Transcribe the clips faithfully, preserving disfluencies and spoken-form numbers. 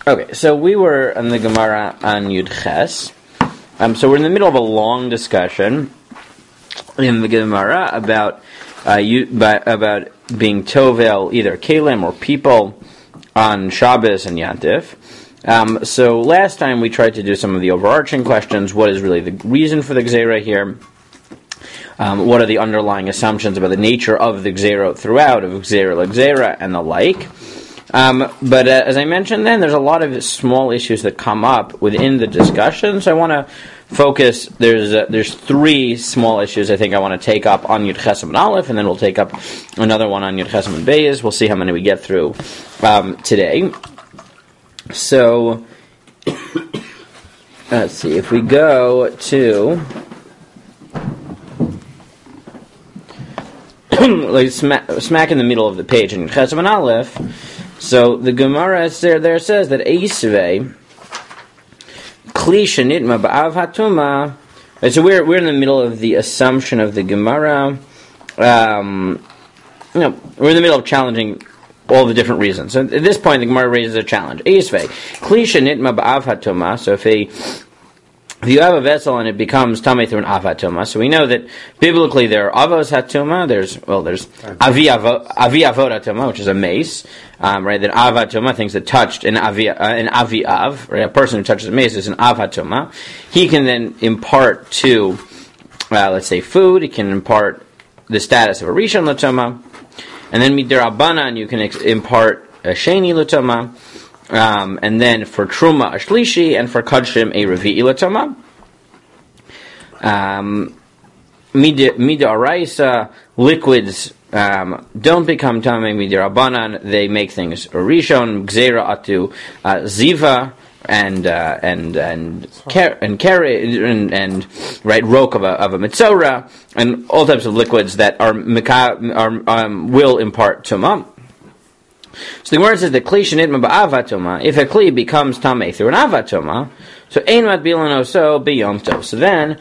Okay, so we were on the Gemara on Yud Ches. Um, so we're in the middle of a long discussion in the Gemara about uh, you, by, about being tovel, either kalim or people on Shabbos and Yantif. Um, so last time we tried to do some of the overarching questions. What is really the reason for the Gzeira here? Um, what are the underlying assumptions about the nature of the Gzeira throughout, of Gzeira l'Gzeira and the like? Um, but uh, as I mentioned then, there's a lot of small issues that come up within the discussion, so I want to focus, there's uh, there's three small issues I think I want to take up on Yud Ches and Aleph, and then we'll take up another one on Yud Ches and Beis. We'll see how many we get through um, today. So, let's see, if we go to, like smack, smack in the middle of the page in Yud Ches and Aleph, so the Gemara there, there says that Eisvei Kli Shenitma Ba'av Hatuma. So we're we're in the middle of the assumption of the Gemara. Um, you know, we're in the middle of challenging all the different reasons. So at this point, the Gemara raises a challenge. Eisvei Kli Shenitma Ba'av Hatuma. So if a If you have a vessel and it becomes tamei through an av hatuma, so we know that biblically there are avos hatuma. There's well, there's avi avot hatuma, which is a mace, um, right? That av hatuma, things that touched an avi uh, an avi av, right? A person who touches a mace is an av hatuma. He can then impart to, uh, let's say, food. He can impart the status of a rishon l'tuma, and then midirabanan you can ex- impart a sheni l'tuma. Um, and then for Truma a Shlishi, and for Kadshim a Revi'i L'Tama. Um, Mida Araisa, liquids um, don't become Tamei Mida Rabbanan, they make things Rishon, Gzeira Atu, uh, Ziva, and uh, and and car- and carry and, and right roke of a of a Mitzora, and all types of liquids that are, are um, will impart Tumah. So the Gemara says that Kli Shenitma Ba'av Hatuma, if a Kli becomes Tamei through an Av Hatuma, so Ein Matbilan Oso B'Yom Tov. So then,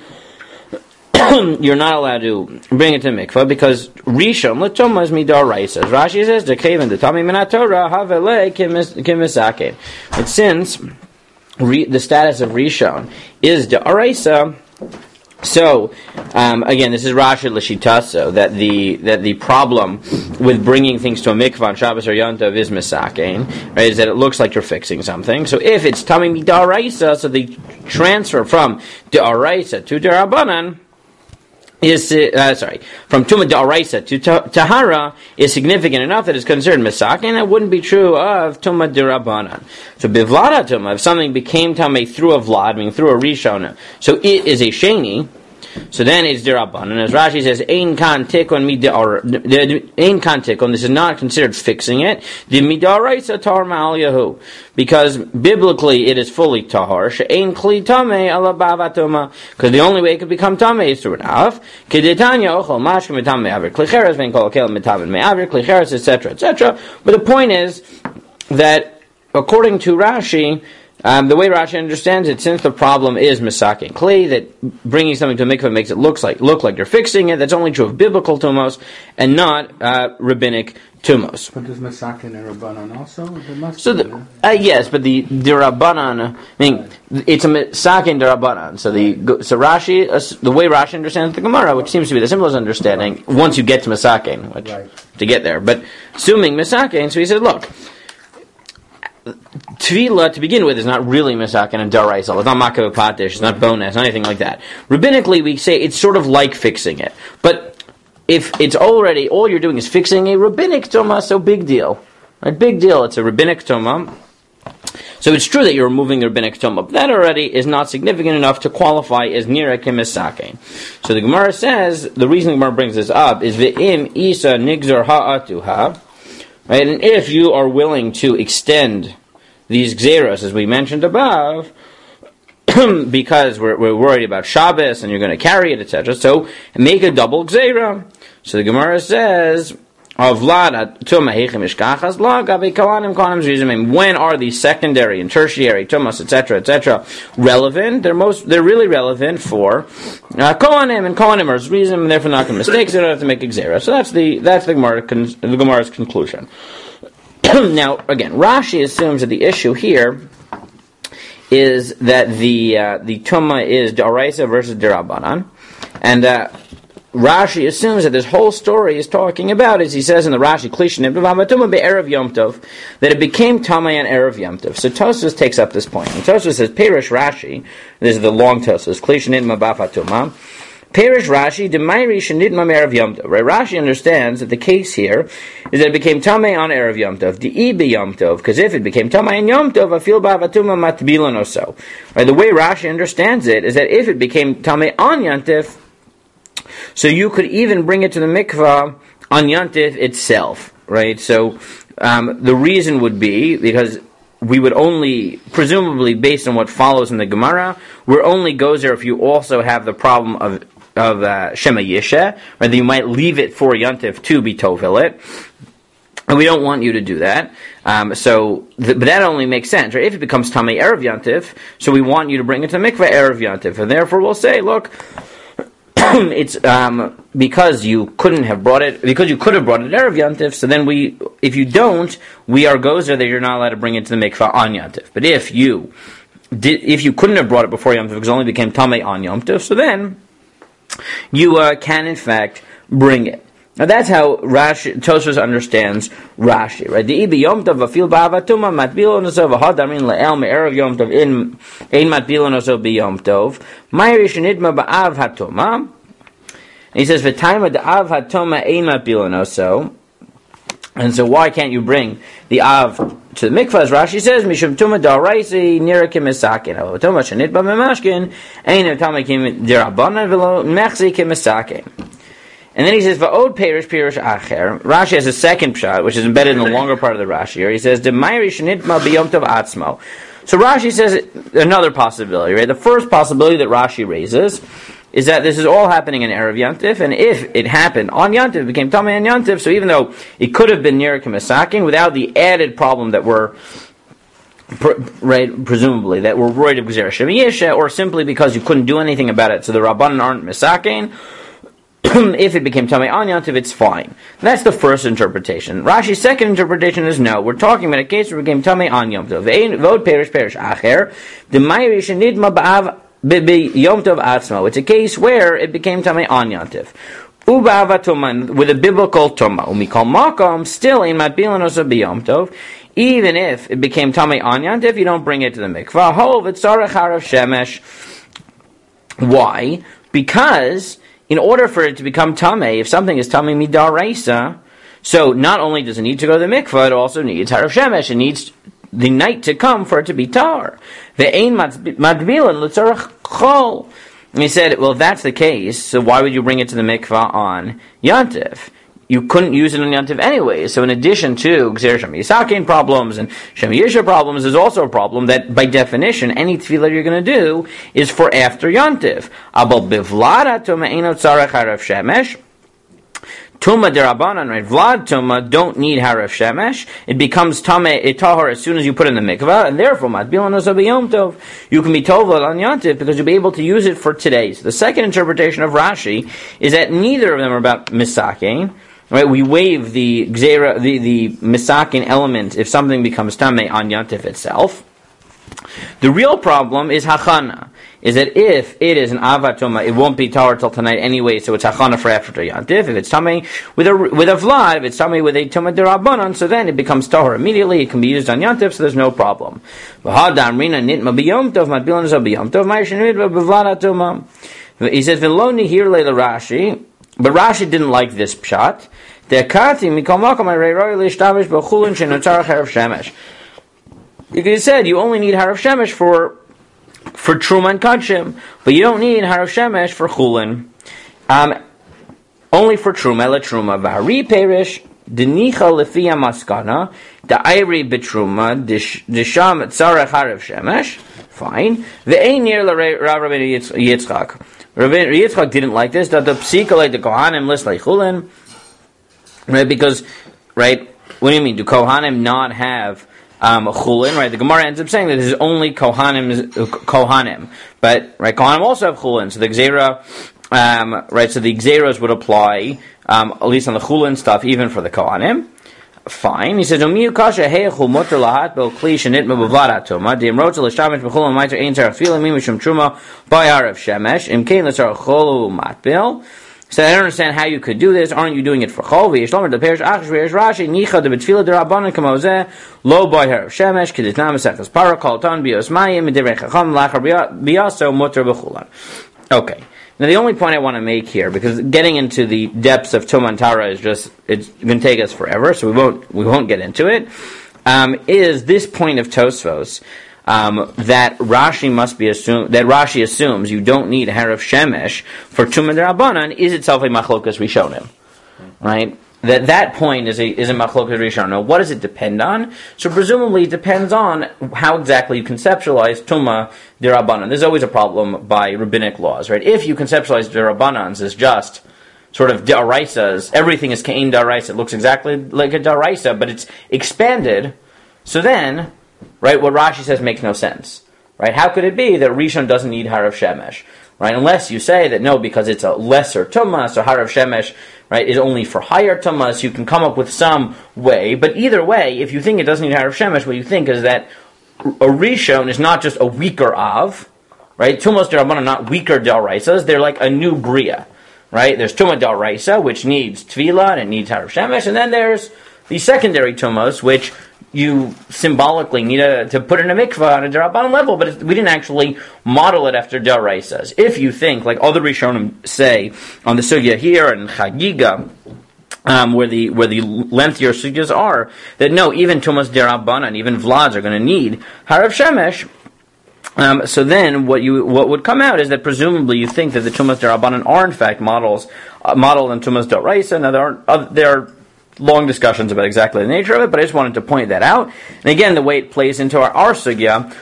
you're not allowed to bring it to mikvah because Rishon L'Toma is Midar Raisa. Rashi says, D'Keven D'Tamei Min HaTorah Havelei Kimisake. But since re, the status of Rishon is D'Araisa, so, um, again, this is Rashi L'Shitaso, that the that the problem with bringing things to a mikvah on Shabbos or Yom Tov is misakein, right, is that it looks like you're fixing something. So if it's Tamei Midaraisa, so the transfer from D'Araisa to D'Rabanan is, uh, sorry, from Tuma D'Araisa to Tahara is significant enough that it's considered misakein. That wouldn't be true of Tuma D'Rabanan. So Bivlada Tuma, if something became Tamei through a Vlad, meaning through a Rishona, so it is a Sheni, so then it's D'Rabanan. As Rashi says, Ein kan tikon mi Ein kan tikon, this is not considered fixing it. The midaraisa tar ma'al yahu, because biblically it is fully tahar. She'ein kli tamei ala ba'avatuma, because the only way it could become tamei is through an av. Kedetanya ochol mashkem mitam me'avir klicheres vein kol akel mitam me'avir klicheres, et cetera, et cetera. But the point is that according to Rashi, Um, the way Rashi understands it, since the problem is misaking clay, that bringing something to a mikveh makes it looks like look like you're fixing it, that's only true of biblical tumos and not uh, rabbinic tumos. But does misaking and rabbanon also? So the, uh, yes, but the the rabbanon, I mean, it's a misaking the rabbanon. So the so Rashi, uh, the way Rashi understands the Gemara, which seems to be the simplest understanding, right, once you get to misaking, which right, to get there, but assuming misaking, so he said, look. Tefillah, to begin with, is not really misaken and daraisa. It's not makav patish. It's not bonus. Anything like that. Rabbinically, we say it's sort of like fixing it. But if it's already all you're doing is fixing a rabbinic toma, so big deal, right? Big deal. It's a rabbinic toma. So it's true that you're removing the rabbinic toma, but that already is not significant enough to qualify as nira kemisake. So the Gemara says the reason the Gemara brings this up is ve'im isa nigzor ha'atuha. Right, and if you are willing to extend these gzeros, as we mentioned above, because we're, we're worried about Shabbos and you're going to carry it, et cetera, so make a double gzera. So the Gemara says, when are the secondary and tertiary tumas, et cetera, et cetera, relevant? They're most, they're really relevant for uh, kohanim, and kohanim are reason, and therefore not going to mistake. So they don't have to make a gzera. So that's the that's the Gemara, the Gemara's conclusion. Now, again, Rashi assumes that the issue here is that the uh, the Tumah is D'Oraisa versus D'Rabbanan, and uh, Rashi assumes that this whole story is talking about, as he says in the Rashi, Klishanim Tumah be'erev Yom Tov, that it became Tamei on erev Yom Tov. So Tosfos takes up this point. And Tosfos says, Perish Rashi, this is the long Tosfos, Klishanim Bafatumah. Perish Rashi, Demairi Shenidma erev Yom Tov. Right? Rashi understands that the case here is that it became Tamei on erev Yom Tov, De'i be Yom Tov, because if it became Tamei on Yom Tov, Afil Bafatumah matbilan or so. Right? The way Rashi understands it is that if it became Tamei on Yom Tov, so you could even bring it to the mikvah on Yantif itself, right? So um, the reason would be because we would only, presumably based on what follows in the Gemara, we're only goes there if you also have the problem of of uh, Shema Yisha, right? That you might leave it for Yantif to be Tovil it. And we don't want you to do that. Um, so, th- but that only makes sense, right? If it becomes Tamei Erev Yantif, so we want you to bring it to the mikvah Erev Yantif. And therefore we'll say, look, it's um, because you couldn't have brought it, because you could have brought it Erev Yantif, so then we, if you don't, we are gozer that you're not allowed to bring it to the mikvah on Yantif. But if you did, if you couldn't have brought it before Yom Tov, because it only became Tamei on Yom Tov, so then you uh, can in fact bring it. Now that's how Rashi, Tosfos understands Rashi, right? The ibi Yom Tov afil ba'avatuma matbilo nosov hadamin le'el me'erev Yom Tov in ein matbilo nosov b'Yom Tov ma'iri shenidma ba'av hatoma. And he says v'taima da'av hatoma ein matbilo nosov. And so why can't you bring the av to the mikvah? As Rashi says, mishum tuma da'araisi nira kimisakin. Tuma shenidba memashkin ein hatoma kim dirabanan v'lo mechzi kimisakin. And then he says, "Va'od perish perish acher." Rashi has a second pshat, which is embedded in the longer part of the Rashi here. He says, "Demayri shenitma b'yom tov atzmo." So Rashi says another possibility, right? The first possibility that Rashi raises is that this is all happening in Erev Yantif, and if it happened on Yantif, it became Tamei on Yantif, so even though it could have been Nira K'Mesakin, without the added problem that we're, right, presumably, that we're worried of Gzera Shema Yisha, or simply because you couldn't do anything about it, so the Rabbanan aren't Mesakin, if it became Tamei on Yantiv, it's fine. That's the first interpretation. Rashi's second interpretation is no. We're talking about a case where it became Tamei on Yom Tov. Vod perish perish acher. The Mayri shenidma ba'av b'bi Yom Tov atzmo. It's a case where it became Tamei on Yantiv. Uba'ava tuman with a biblical tuma. Umikol makom still in matbilan osa b'Yom Tov. Even if it became Tamei on Yantiv, you don't bring it to the mikvah. Hov etzarech harav shemesh. Why? Because in order for it to become Tamei, if something is Tamei midaraisa, so not only does it need to go to the mikvah, it also needs Harav Shemesh. It needs the night to come for it to be tar. Ve'ein madbilan l'tzarech chol. And he said, well, if that's the case, so why would you bring it to the mikvah on Yantif? You couldn't use it on Yantif anyway. So in addition to Gzer Shem Yisakin problems and Shem Yisha problems, there's also a problem that by definition, any tefillah you're going to do is for after Yantif. Abal bivlada tuma eino tzarech harav shemesh. Tuma derabanan, right? Vlad tuma don't need harav shemesh. It becomes tameh itahar as soon as you put it in the mikvah, and therefore matbilan osa b'Yom Tov. You can be tovel on Yantif because you'll be able to use it for today. So the second interpretation of Rashi is that neither of them are about misakin. Right, we waive the gzera, the the misakin element if something becomes tamei on Yantif itself. The real problem is hachana, is that if it is an avatoma, it won't be tahor till tonight anyway, so it's hachana for after Yantif. If it's tamei with a with a vlad, if it's tamei with a tuma derabanan, so then it becomes tahor immediately. It can be used on Yantif, so there's no problem. He says v'lo nihir le Rashi. But Rashi didn't like this pshat. Because he said you only need harav shemesh for for truma and kachim, but you don't need harav shemesh for chulin. Um, only for truma, la truma. V'hari perish denicha lefia maskana da'ayri betruma disham tzarech harav shemesh. Fine. Ve'ein near la Rav Rabbeinu Yitzchak. Rav Yitzchak didn't like this. That the psika like the kohanim list like chulin, right? Because, right? What do you mean? Do kohanim not have um, chulin? Right? The Gemara ends up saying that this is only kohanim, kohanim, but right? Kohanim also have chulin. So the gzera, um, right? So the gzeras would apply um, at least on the chulin stuff, even for the kohanim. Fine. He says, "Umiyu kasha heichu mutar lahat bel kli shenit mebavad atoma. Diemrotza l'shamish b'chol ha'mayter ein tzarech tefila mimishum truma bayarav shemesh imkein l'tzarech cholu matbil." So I don't understand how you could do this. Aren't you doing it for chol? V'yishlomer the perish achish v'yesh Rashi nicha de betfila derabanan kamozeh lo bayarav shemesh kiditnam esechas para kolton bios mayim medivrei chacham lachar biaso mutar b'chulan. Okay. Now the only point I want to make here, because getting into the depths of Tumah and Tara is just, it's going to take us forever, so we won't we won't get into it, um, is this point of Tosfos, um, that Rashi must be assumed, that Rashi assumes you don't need Harav Shemesh for Tumah D'Rabbanan, is itself a Machlokas Rishonim, right? That that point is a is a Machlokas Rishonim. Now, what does it depend on? So presumably it depends on how exactly you conceptualize Tumah D'Rabbanan. There's always a problem by rabbinic laws, right? If you conceptualize D'Rabbanans as just sort of D'Araisas, everything is Ka'in D'Araisa, it looks exactly like a D'Araisa, but it's expanded, so then, right, what Rashi says makes no sense, right? How could it be that Rishon doesn't need Harav Shemesh, right? Unless you say that no, because it's a lesser Tumah, so Harav Shemesh, right, is only for higher Tumas, you can come up with some way, but either way, if you think it doesn't need Harav Shemesh, what you think is that a Rishon is not just a weaker Av, right? Tumas D'Rabbanan are not weaker D'Araisas, they're like a new Bria, right? There's Tumah D'Araisa, which needs Tefillah, and it needs Harav Shemesh, and then there's the secondary Tumas, which you symbolically need a, to put in a mikvah on a D'Rabbanan level, but it, we didn't actually model it after D'Araisas. If you think, like other Rishonim say on the Sugya here and Chagiga, um, where the where the lengthier Sugyas are, that no, even Tumas D'Rabbanan, even Vlads are going to need Harav Shemesh. Um, so then, what you what would come out is that presumably you think that the Tumas D'Rabbanan are in fact models uh, modeled in Tumas D'Araisa. Now there are uh, there are long discussions about exactly the nature of it, but I just wanted to point that out. And again, the way it plays into our, our sugya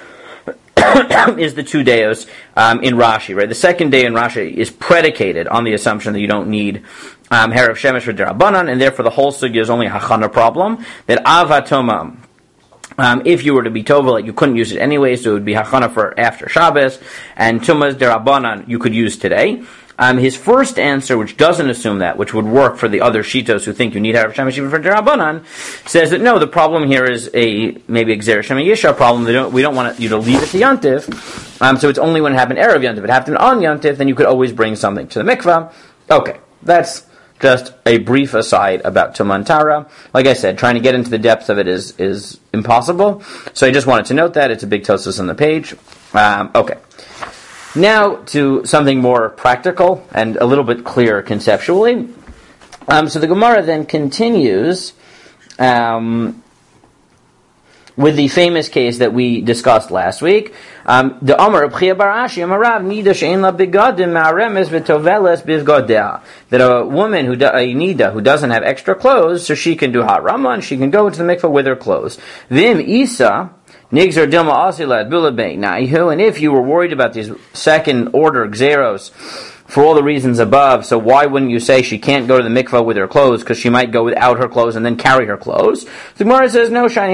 is the two deos um, in Rashi, right? The second day in Rashi is predicated on the assumption that you don't need um, Harav Shemesh for D'Rabbanan, and therefore the whole sugya is only a hachana problem, that avatoma, um, if you were to be tovel, you couldn't use it anyway, so it would be hachana for after Shabbos, and tumas D'Rabbanan you could use today. Um, his first answer, which doesn't assume that, which would work for the other Shitos who think you need Harav Shemesh even for D'Rabbanan, says that no, the problem here is a maybe a Gzera Shema Yisha problem. They don't, we don't want you to leave it to Yantif, um, so it's only when it happened Erev Yantif. If it happened on Yantif, then you could always bring something to the mikvah. Okay, that's just a brief aside about Tumah and Tara. Like I said, trying to get into the depth of it is is impossible, so I just wanted to note that. It's a big tosus on the page. Um, okay. Now to something more practical and a little bit clearer conceptually. Um, so the Gemara then continues um, with the famous case that we discussed last week. Um, the Amar B'chia Barashi Amarav Nida Shein La Bigadim Ma'aremes V'Toveles Bivgodea, that a woman who do, a Nida who doesn't have extra clothes, so she can do Hat Rama and she can go into the mikveh with her clothes. Vim Isa. And if you were worried about these second order gzeros for all the reasons above, so why wouldn't you say she can't go to the mikvah with her clothes, because she might go without her clothes and then carry her clothes? The Gemara says, no, shani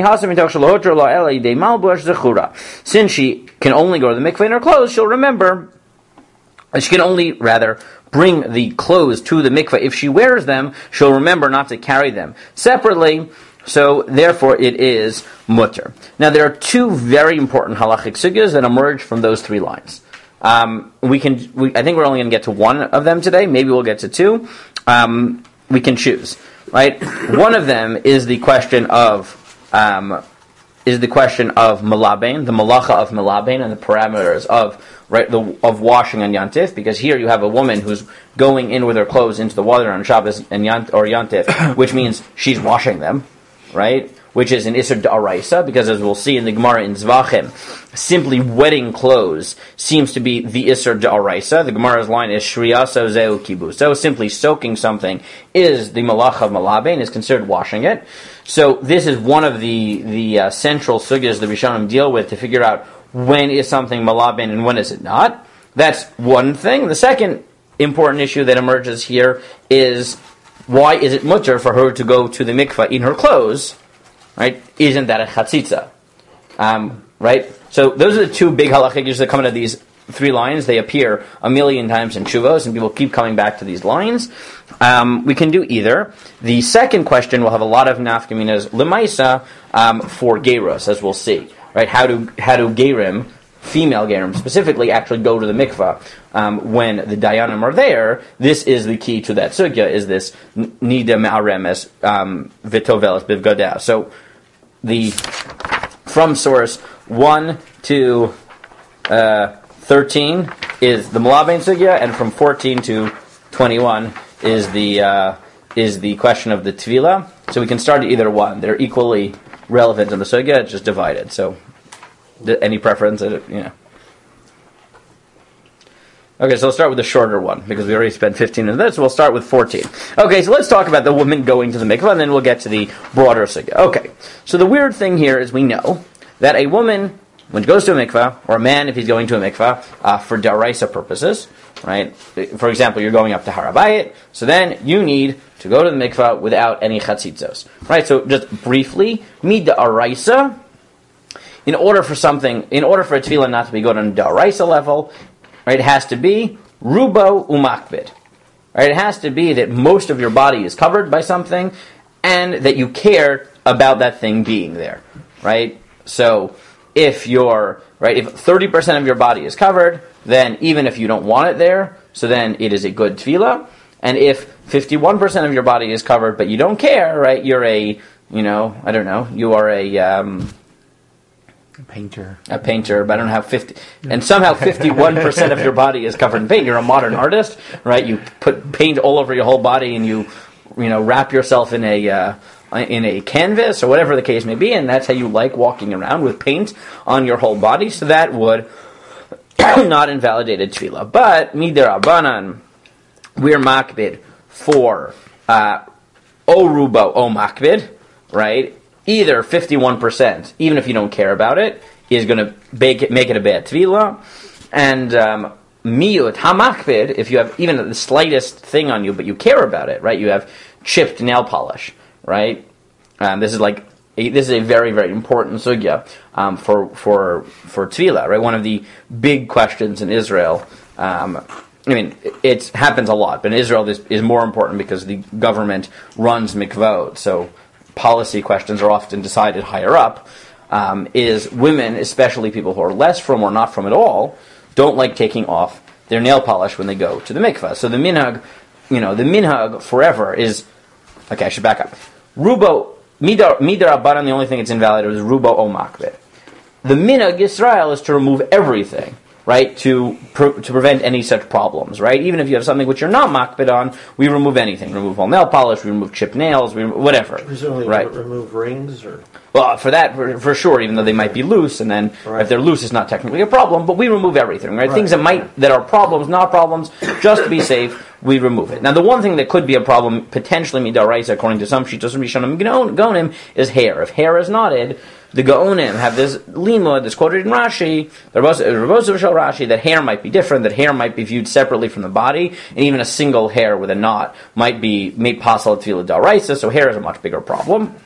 since she can only go to the mikvah in her clothes, she'll remember, she can only, rather, bring the clothes to the mikvah. If she wears them, she'll remember not to carry them separately. So, therefore, it is mutter. Now, there are two very important halachic sugyas that emerge from those three lines. Um, we can, we, I think we're only going to get to one of them today. Maybe we'll get to two. Um, we can choose, right? One of them is the question of um, is the question of malabain, the malacha of malabain, and the parameters of right the of washing on Yantif. Because here you have a woman who's going in with her clothes into the water on Shabbos and Yant, or Yantif, which means she's washing them. Right, which is an Isser D'Araisa, because as we'll see in the Gemara in Zvachim, simply wetting clothes seems to be the Isser D'Araisa. The Gemara's line is Shriyaso Zeu Kibus. So simply soaking something is the Malach of Malabain, is considered washing it. So this is one of the, the uh, central sugyas the Rishonim deal with to figure out when is something Malabain and when is it not. That's one thing. The second important issue that emerges here is, why is it mutter for her to go to the mikvah in her clothes? Right? Isn't that a chatzitza? Um, right? So those are the two big halachik issues that come out of these three lines. They appear a million times in Chuvos, and people keep coming back to these lines. Um, we can do either. The second question will have a lot of nafkaminas lemaisa um, for Geros, as we'll see. Right? How do how do Gerim, female Gerim specifically, actually go to the mikvah um, when the Dayanim are there? This is the key to that sugya, is this nida me'aremes um, vitovelis bivgadah. So the from source one to uh, thirteen is the Malabain sugya, and from fourteen to twenty-one is the uh, is the question of the tvila. So we can start at either one. They're equally relevant in the sugya, it's just divided. So, th- any preference? You know. Okay, so let's start with the shorter one, because we already spent fifteen minutes. So we'll start with fourteen. Okay, so let's talk about the woman going to the mikvah, and then we'll get to the broader sugya. Okay, so the weird thing here is we know that a woman, when she goes to a mikvah, or a man if he's going to a mikvah, uh, for daraisa purposes, right? For example, you're going up to Har HaBayit, so then you need to go to the mikvah without any chatzitzos, right? So just briefly, mid daraisa, in order for something, in order for a tefillah not to be good on daraisa level, right, it has to be rubo umakbid, right? It has to be that most of your body is covered by something, and that you care about that thing being there, right? So if you're, right, if thirty percent of your body is covered, then even if you don't want it there, so then it is a good tefillah. And if fifty-one percent of your body is covered, but you don't care, right, you're a, you know, I don't know, you are a, um, a painter. A painter, but I don't have fifty, and somehow fifty-one percent of your body is covered in paint. You're a modern artist, right? You put paint all over your whole body, and you, you know, wrap yourself in a, uh, in a canvas, or whatever the case may be, and that's how you like walking around with paint on your whole body, so that would not invalidate a tefillah. But, midirabanan, we're makbid for uh, o rubo o makbid, right? Either fifty-one percent, even if you don't care about it, is going to make it, make it a bad tefillah, and um, miyut hamakbid, if you have even the slightest thing on you, but you care about it, right? You have chipped nail polish, right? Um, this is like a, this is a very, very important sugya um, for for for tefillah, right? One of the big questions in Israel. Um, I mean, it, it happens a lot, but in Israel this is more important because the government runs mikvot, so policy questions are often decided higher up. Um, is women, especially people who are less from or not from at all, don't like taking off their nail polish when they go to the mikvah. So the minhag, you know, the minhag forever is. Okay, I should back up. Rubo, midar, midar abanan, the only thing that's invalid is rubo o makbid. The minhag Yisrael is to remove everything, right, to pre- to prevent any such problems, right? Even if you have something which you're not makbid on, we remove anything. We remove all nail polish, we remove chipped nails, we remove whatever. Presumably right? remove rings or... Well, for that, for, for sure, even though they might be loose, and then right. if they're loose, it's not technically a problem, but we remove everything, right? right. Things that might, that are problems, not problems, just to be safe, we remove it. Now, the one thing that could be a problem, potentially midaraisa, according to some shitos and rishonim gaonim, is hair. If hair is knotted, the gaonim have this limud that's quoted in Rashi, the Rabosu Shal Rashi, that hair might be different, that hair might be viewed separately from the body, and even a single hair with a knot might be made possible to tefillah daraisa, so hair is a much bigger problem.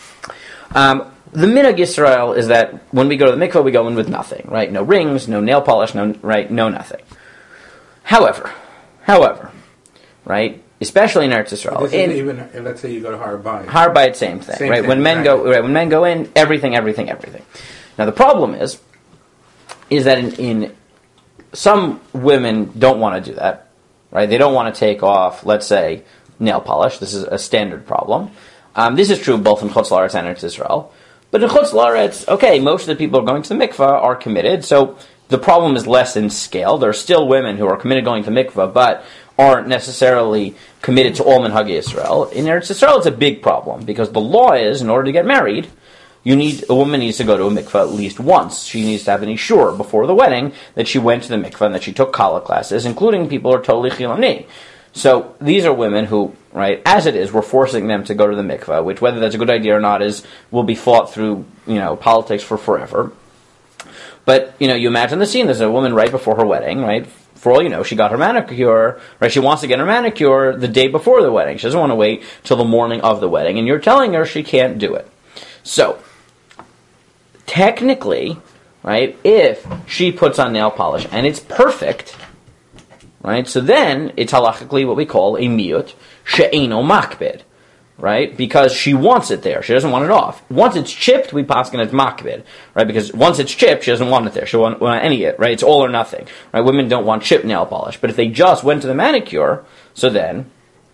Um, the minhag Yisrael is that when we go to the mikvah, we go in with nothing, right? No rings, no nail polish, no right, no nothing. However, however, right, especially in Eretz Yisrael, This in, is even let's say you go to Har HaBayit. Har HaBayit, same thing, Same right? thing, when men right. go, right, when men go in, everything, everything, everything. Now the problem is, is that in, in some women don't want to do that, right? They don't want to take off, let's say, nail polish. This is a standard problem. Um, this is true both in Chutz La'aretz and Eretz Yisrael. But in Chutz La'aretz, okay, most of the people who are going to the mikvah are committed, so the problem is less in scale. There are still women who are committed going to mikvah, but aren't necessarily committed to all Minhag Yisrael. In Eretz Yisrael, it's a big problem, because the law is, in order to get married, you need a woman needs to go to a mikvah at least once. She needs to have an ishur before the wedding that she went to the mikvah and that she took kala classes, including people who are totally chiloni. So these are women who, right, as it is, we're forcing them to go to the mikvah, which whether that's a good idea or not is will be fought through, you know, politics for forever. But, you know, you imagine the scene. There's a woman right before her wedding, right? For all you know, she got her manicure, right? She wants to get her manicure the day before the wedding. She doesn't want to wait till the morning of the wedding. And you're telling her she can't do it. So, technically, right? If she puts on nail polish and it's perfect, right? So then it's halachically what we call a miyut she'eno makbid, right? Because she wants it there. She doesn't want it off. Once it's chipped, we paskin it's makbid, right? Because once it's chipped, she doesn't want it there. She doesn't want any of it, right? It's all or nothing, right? Women don't want chipped nail polish. But if they just went to the manicure, so then,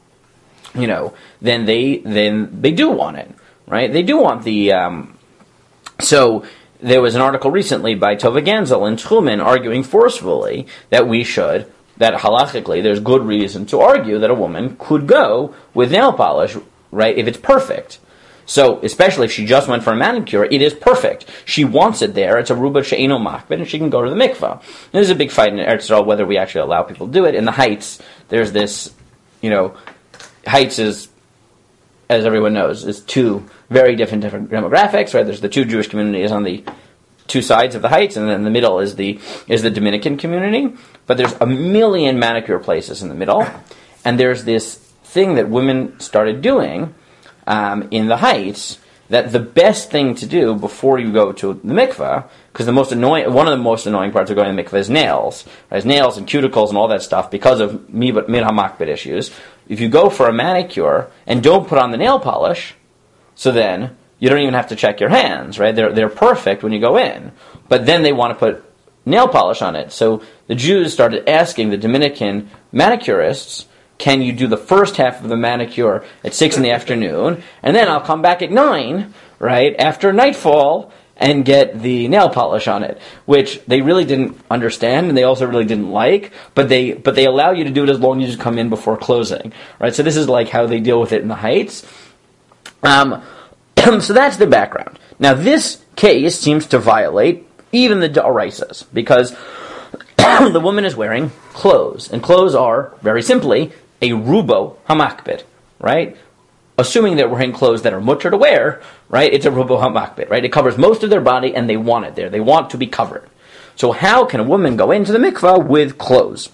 you know, then they then they do want it, right? They do want the... Um, so... There was an article recently by Tova Ganzel in Tchumen arguing forcefully that we should, that halachically, there's good reason to argue that a woman could go with nail polish, right, if it's perfect. So, especially if she just went for a manicure, it is perfect. She wants it there. It's a ruba she'eno makbid, and she can go to the mikvah. There's a big fight in Eretz Yisrael whether we actually allow people to do it. In the Heights, there's this, you know, Heights is, as everyone knows, is two very different different demographics, right? There's the two Jewish communities on the two sides of the Heights, and then in the middle is the is the Dominican community. But there's a million manicure places in the middle, and there's this thing that women started doing um, in the Heights, that the best thing to do before you go to the mikveh, because the most annoying, one of the most annoying parts of going to the mikveh is nails, right? Is nails and cuticles and all that stuff because of mir hamakbid issues. If you go for a manicure and don't put on the nail polish, so then you don't even have to check your hands, right? They're they're perfect when you go in, but then they want to put nail polish on it. So the Jews started asking the Dominican manicurists, "Can you do the first half of the manicure at six in the afternoon, and then I'll come back at nine, right after nightfall, and get the nail polish on it?" Which they really didn't understand, and they also really didn't like. But they but they allow you to do it as long as you come in before closing, right? So this is like how they deal with it in the Heights. Um, so that's the background. Now this case seems to violate even the D'Oraisas, because the woman is wearing clothes, and clothes are, very simply, a rubo hamakbid, right? Assuming they're wearing clothes that are mutter to wear, right, it's a rubo hamakbid, right? It covers most of their body, and they want it there. They want to be covered. So how can a woman go into the mikvah with clothes?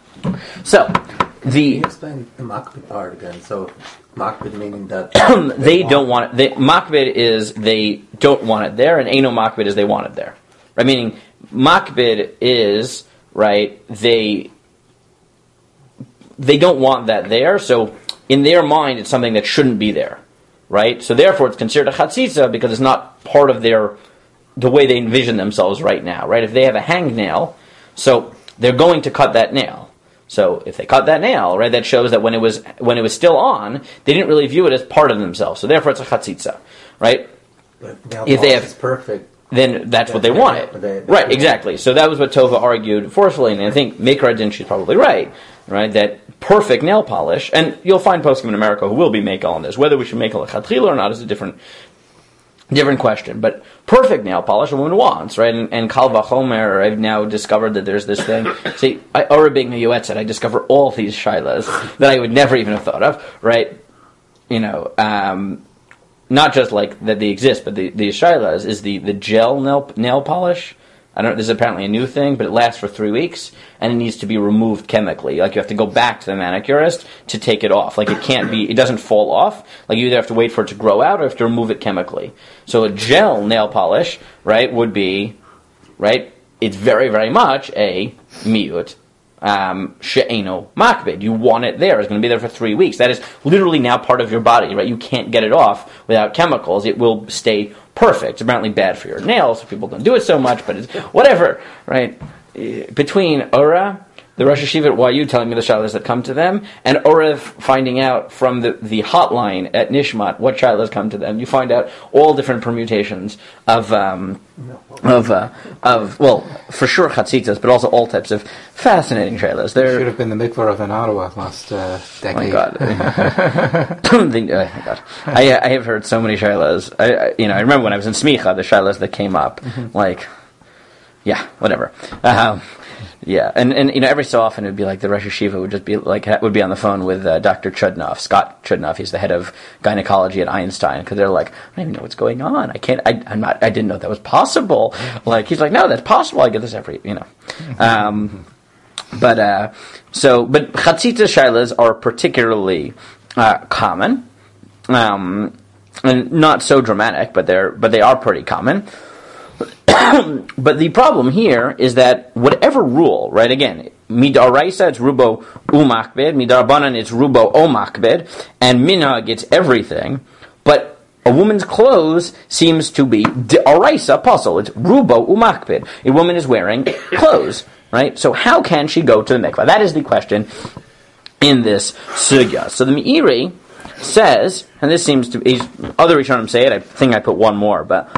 So, the... Can you explain the makbid part again? So, makbid meaning that... they, they don't want it. They, makbid is they don't want it there, and eno makbid is they want it there. Right? Meaning, makbid is, right, they... They don't want that there, so in their mind it's something that shouldn't be there. Right? So therefore it's considered a chatzitza because it's not part of their... the way they envision themselves right now. Right? If they have a hangnail, so they're going to cut that nail. So if they cut that nail, right, that shows that when it was when it was still on, they didn't really view it as part of themselves. So therefore, it's a chatzitza, right? But nail if they have, is perfect, then that's what they wanted, they, they right? want. Exactly. So that was what Tova argued forcefully, and I think Mikra Din, she's probably right, right? That perfect nail polish, and you'll find poskim in America who will be makel on this. Whether we should make a lechatchila or not is a different. Different question, but perfect nail polish a woman wants, right? And, and Kal Vachomer, I've now discovered that there's this thing. See, I, Ora being a Yoetzet, I discover all these shilas that I would never even have thought of, right? You know, um, not just like that they exist, but the, the shilas is the, the gel nail, nail polish. I don't. This is apparently a new thing, but it lasts for three weeks, and it needs to be removed chemically. Like you have to go back to the manicurist to take it off. Like it can't be. It doesn't fall off. Like you either have to wait for it to grow out, or have to remove it chemically. So a gel nail polish, right, would be, right. It's very, very much a miyut um, she'eno makbid. You want it there. It's going to be there for three weeks. That is literally now part of your body, right? You can't get it off without chemicals. It will stay perfect. It's apparently bad for your nails, so people don't do it so much, but it's whatever, right? Between Ora, the Rosh Hashiva at Y U telling me the shilas that come to them, and Orev finding out from the, the hotline at Nishmat what shilas come to them, you find out all different permutations of um, of uh, of well, for sure chatzitzas, but also all types of fascinating shilas. There should have been the mikvah of in Ottawa last uh, decade. Oh my God! oh my God! I, I have heard so many shilas. I, I you know I remember when I was in Smicha, the shilas that came up, mm-hmm. like yeah, whatever. Um, Yeah, and, and you know every so often it would be like the Rosh Hashiva would just be like would be on the phone with uh, Doctor Chudnoff, Scott Chudnoff. He's the head of gynecology at Einstein, because they're like, I don't even know what's going on. I can't. I, I'm not. I didn't know that was possible. Like he's like, no, that's possible. I get this every you know. Um, but uh, so but chatzitza shilas are particularly uh, common, um, and not so dramatic, but they're but they are pretty common. But the problem here is that whatever rule, right, again, midaraisa, it's rubo umakbed, midarabanan, it's rubo omakbed, and minhag, it's everything, but a woman's clothes seems to be d'araisa puzzle, it's rubo umakbed. A woman is wearing clothes, right? So how can she go to the mikvah? That is the question in this sugya. So the Meiri says, and this seems to be, other Rishonim say it, I think I put one more, but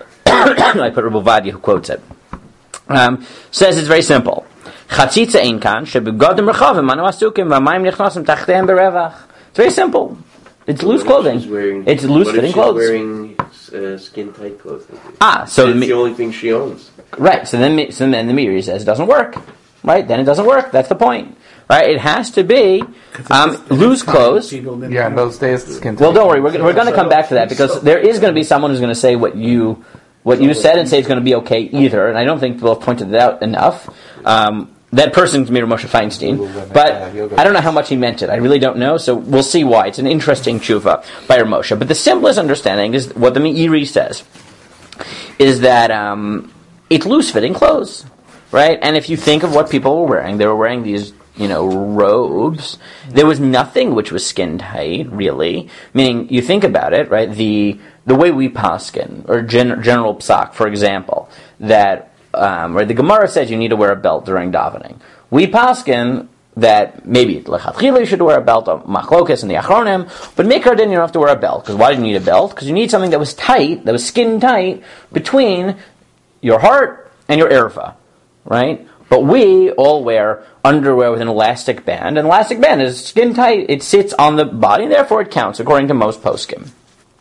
I put Rabbi Vadia who quotes it. Um, says it's very simple. Chatzitza ein kan shebegadim rechavim anu asukim v'mayim nichnasim tachteim berevach. It's very simple. It's loose clothing. Wearing, it's loose fitting clothes. Wearing uh, skin tight clothes. Ah, so that's the, the only thing she owns. Right. So then, so then the Meiri says it doesn't work. Right. Then it doesn't work. That's the point. Right. It has to be um, loose clothes. Yeah, in those days, the skin tight. Well, don't worry. We're we're going to come back to that because there is going to be someone who's going to say what you. What you said and say it's going to be okay either, and I don't think we'll have pointed it out enough. Um, that person to me, Moshe Feinstein, but I don't know how much he meant it. I really don't know, so we'll see why. It's an interesting tshuva by Moshe. But the simplest understanding is what the Meiri says, is that um, it's loose-fitting clothes, right? And if you think of what people were wearing, they were wearing these, you know, robes. There was nothing which was skin tight, really. Meaning, you think about it, right? The the way we paskin, or gen, general psak, for example, that um, right, the Gemara says you need to wear a belt during davening. We paskin that maybe lechatchila you should wear a belt, of machlokas and the achronim, but mikra din you don't have to wear a belt. Because why do you need a belt? Because you need something that was tight, that was skin tight, between your heart and your erva, right? But we all wear underwear with an elastic band, and elastic band is skin tight, it sits on the body, and therefore it counts, according to most poskim.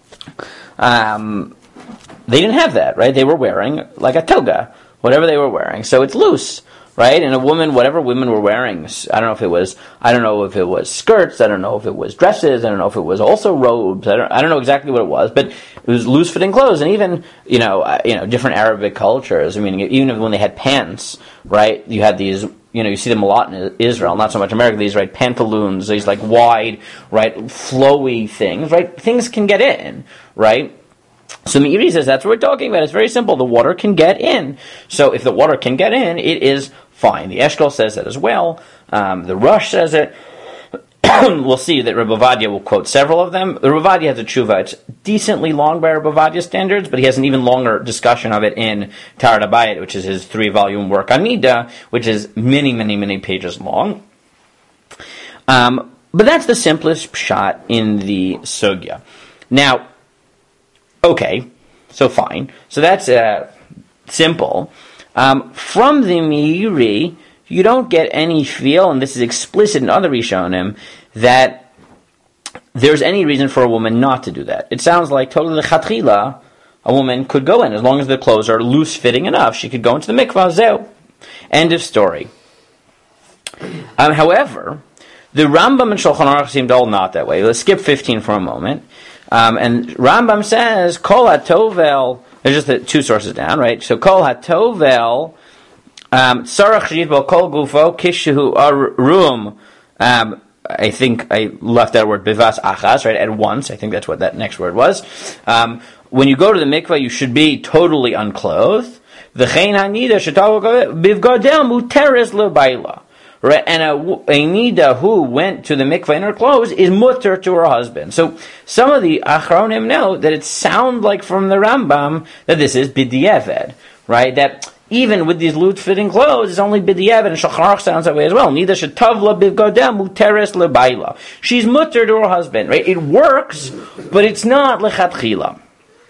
Um, they didn't have that, right? They were wearing like a toga, whatever they were wearing. So it's loose, right? And a woman, whatever women were wearing, I don't know if it was, I don't know if it was skirts, I don't know if it was dresses, I don't know if it was also robes, I don't, I don't know exactly what it was, but it was loose-fitting clothes. And even, you know, uh, you know, different Arabic cultures, I mean, even when they had pants, right, you had these, you know, you see them a lot in Israel, not so much America, these, right, pantaloons, these, like, wide, right, flowy things, right? Things can get in, right? So Meiri says that's what we're talking about. It's very simple. The water can get in. So if the water can get in, it is fine. The Eshkol says that as well. Um, the Rush says it. We'll see that Rebbe Vadia will quote several of them. The Rebbe Vadia has a tshuva. It's decently long by Rebbe Vadia standards, but he has an even longer discussion of it in Taharat HaBayit, which is his three-volume work on Nida, which is many, many, many pages long. Um, but that's the simplest pshat in the sugya. Now, okay, so fine. So that's uh, simple. Um, from the Meiri, you don't get any feel, and this is explicit in other Rishonim, that there's any reason for a woman not to do that. It sounds like totally lechatchila, a woman could go in, as long as the clothes are loose-fitting enough, she could go into the mikvah, zeu. End of story. Um, however, the Rambam and Shulchan Aruch seemed all not that way. Let's skip fifteen for a moment. Um, and Rambam says, Kol HaTovel, there's just the two sources down, right? So Kol HaTovel, Tzarach Shrit Bo Kol Gufo, Kishu Arum, um, I think I left that word, Bivas Achas, right, at once. I think that's what that next word was. Um, when you go to the mikvah, you should be totally unclothed. V'chein hanida shetavu bivgadel muteres lebaila. Right, and a, a nida who went to the mikvah in her clothes is mutter to her husband. So some of the achronim note that it sounds like from the Rambam that this is b'diavad, right? That even with these loose-fitting clothes, it's only b'diavad, and Shulchan Aruch sounds that way as well. Nida shetavla bivgadel muteres lebaila. She's mutter to her husband, right? It works, but it's not lechatchila.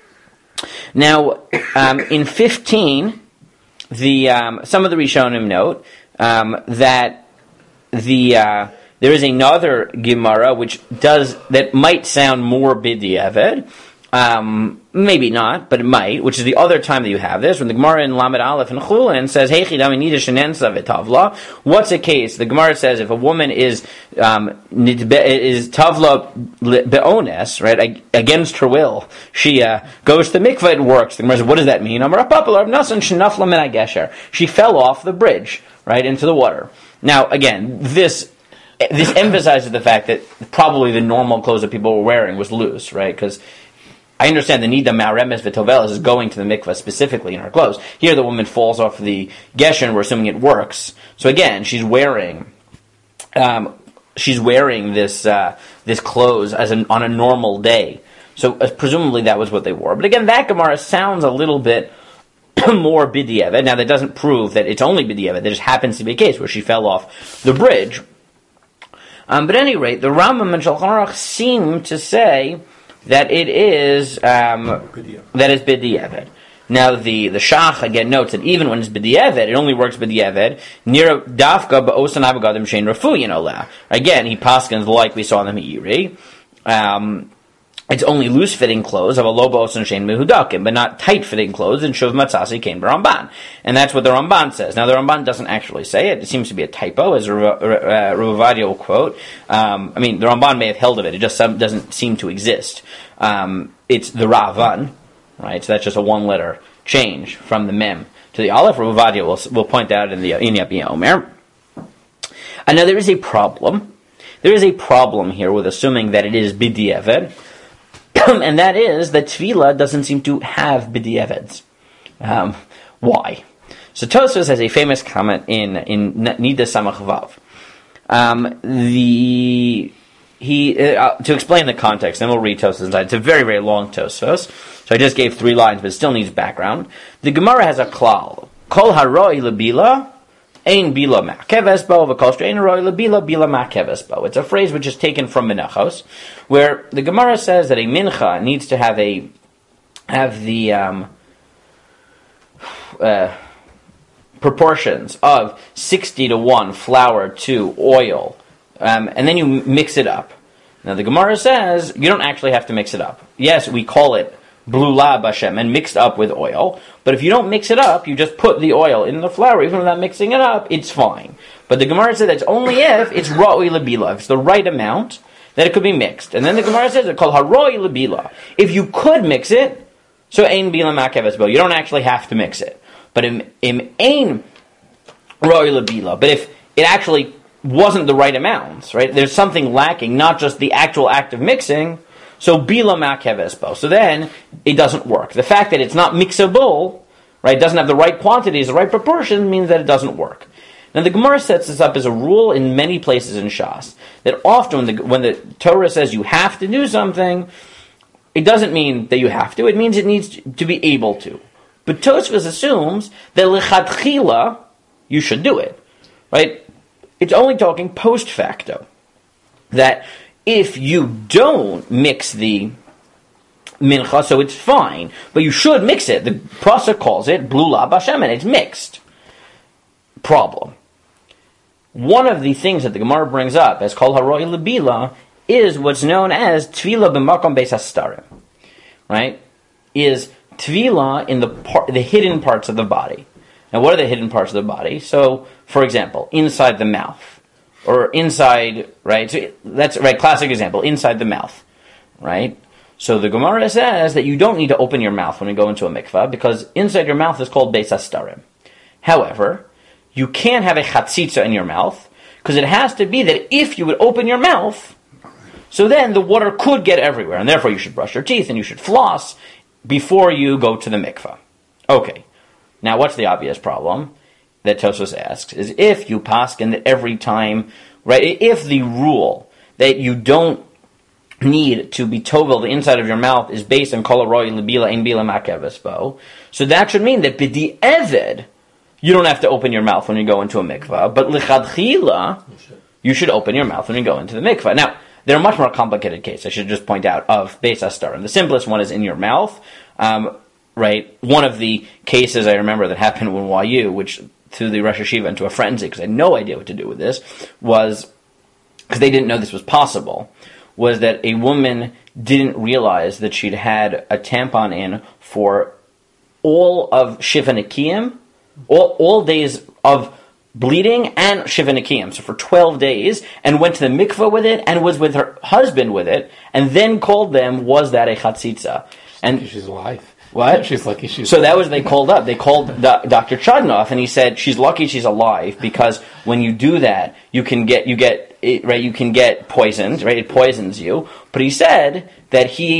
Now, um, in fifteen, the um, some of the Rishonim note um, that the uh, there is another Gemara which does that might sound more b'diavad, um, maybe not, but it might. Which is the other time that you have this when the Gemara in Lamed Aleph and Chulin says, "Hey chidami nida shenensa v'tavla." What's a case? The Gemara says if a woman is um, is tavla be'ones, right, against her will, she uh, goes to the mikvah, it works. The Gemara says, what does that mean? She fell off the bridge, right, into the water. Now, again, this this emphasizes the fact that probably the normal clothes that people were wearing was loose, right? Because I understand the nida ma'aremes v'tovelas is going to the mikvah specifically in her clothes. Here the woman falls off the geshen, we're assuming it works. So again, she's wearing, um, she's wearing this, uh, this clothes as an, on a normal day. So uh, presumably that was what they wore. But again, that Gemara sounds a little bit more b'di'evet. Now that doesn't prove that it's only b'di'evet. There just happens to be a case where she fell off the bridge. Um, but at any rate, the Rambam and Shulchan Aruch seem to say that it is um, that is b'di'evet. Now the the Shach again notes that even when it's b'di'evet, it only works b'di'evet near dafka ba'osan abagadim shein refuyin olah. Again, he paskins like we saw in the Meiri. Um, It's only loose-fitting clothes of a lobos and shein mehudakim, but not tight-fitting clothes in shuv matzasi kain b'Ramban. And that's what the Ramban says. Now, the Ramban doesn't actually say it. It seems to be a typo, as Rav Ovadia will quote. Um, I mean, the Ramban may have held of it. It just doesn't seem to exist. Um, it's the Ravan, right? So that's just a one-letter change from the mem to the aleph. Rav Ovadia will, will point out in the in Yapi Omer. And now, there is a problem. There is a problem here with assuming that it is b'di'evet. And that is that Tefillah doesn't seem to have b'di'eveds. Um, why? So Tosfos has a famous comment in in Nida Samach Vav. Um, the he uh, to explain the context, and we'll read Tosfos inside. It's a very very long Tosfos, so I just gave three lines, but it still needs background. The Gemara has a klal: Kol haroi lebila. Ein bila ma'keves bo, v'kol she'ein haroi lebila bila ma'keves bo. It's a phrase which is taken from Menachos, where the Gemara says that a mincha needs to have a have the um, uh, proportions of sixty to one flour to oil, um, and then you mix it up. Now the Gemara says you don't actually have to mix it up. Yes, we call it blula b'Hashem and mixed up with oil, but if you don't mix it up, you just put the oil in the flour, even without mixing it up, it's fine. But the Gemara says that's only if it's ra'oi lebila, if it's the right amount, that it could be mixed. And then the Gemara says it's called haroi lebila. If you could mix it, so ein bila ma'keves bo, you don't actually have to mix it. But im im ein ra'oi lebila, but if it actually wasn't the right amounts, right? There's something lacking, not just the actual act of mixing. So bila ma'keves bo. So then it doesn't work. The fact that it's not mixable, right, doesn't have the right quantities, the right proportion, means that it doesn't work. Now the Gemara sets this up as a rule in many places in Shas, that often when the, when the Torah says you have to do something, it doesn't mean that you have to. It means it needs to be able to. But Tosfos assumes that lechatchila you should do it, right? It's only talking post facto. That if you don't mix the mincha, so it's fine, but you should mix it. The Prasa calls it blula b'Hashem, and it's mixed. Problem. One of the things that the Gemara brings up as called haroi lebila is what's known as tvila b'makom beis hastarim, right? Is tvila in the par- the hidden parts of the body. Now, what are the hidden parts of the body? So, for example, inside the mouth. Or inside, right? So that's right. Classic example. Inside the mouth, right? So the Gemara says that you don't need to open your mouth when you go into a mikvah because inside your mouth is called beis hastarim. However, you can't have a chatzitza in your mouth because it has to be that if you would open your mouth, so then the water could get everywhere, and therefore you should brush your teeth and you should floss before you go to the mikvah. Okay. Now, what's the obvious problem that Tosfos asks is if you paskin that every time, right, if the rule that you don't need to be tovel the inside of your mouth is based on kol haroi lebila ein bila ma'keves bo, so that should mean that b'di'eved you don't have to open your mouth when you go into a mikvah, but l'chadchila you should open your mouth when you go into the mikvah. Now, there are much more complicated cases, I should just point out, of beis hastarim. The simplest one is in your mouth. Um, right, one of the cases I remember that happened in Y U, which through the Rosh Hashiva into a frenzy, because I had no idea what to do with this, was, because they didn't know this was possible, was that a woman didn't realize that she'd had a tampon in for all of Shiva Nikiyim, all, all days of bleeding and Shiva Nikiyim, so for twelve days, and went to the mikveh with it, and was with her husband with it, and then called them, was that a chatzitza? And she's alive. What? She's lucky she's So that was, they called up. They called Do- Doctor Chudnoff, and he said, she's lucky she's alive, because when you do that, you can get, you get, it, right, you can get poisoned, right? It poisons you. But he said that he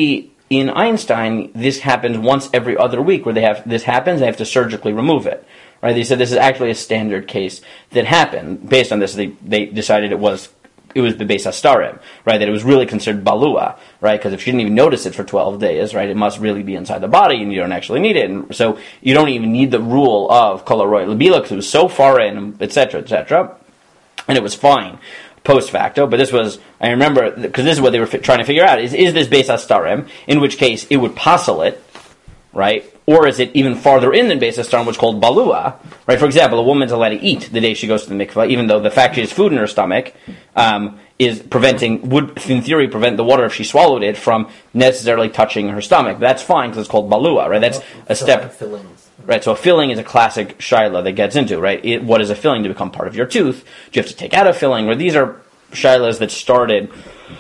in Einstein, this happens once every other week, where they have this happens, they have to surgically remove it. Right? They said this is actually a standard case that happened. Based on this, they they decided it was it was the Beis Hastarim, right? That it was really considered balua, right? Because if she didn't even notice it for twelve days, right, it must really be inside the body, and you don't actually need it. And so you don't even need the rule of kol haroy labila, because it was so far in, et cetera, et cetera, and it was fine post facto. But this was, I remember, because this is what they were fi- trying to figure out: is is this Beis Hastarim? In which case it would passel it, right? Or is it even farther in than Beis Hastarim, which is called balua, right? For example, a woman's allowed to eat the day she goes to the mikvah, even though the fact she has food in her stomach um, is preventing, would in theory prevent the water, if she swallowed it, from necessarily touching her stomach. That's fine, because it's called balua, right? That's a step. Fillings. Right, so a filling is a classic shaila that gets into, right? It, what is a filling to become part of your tooth? Do you have to take out a filling? Or these are shailas that started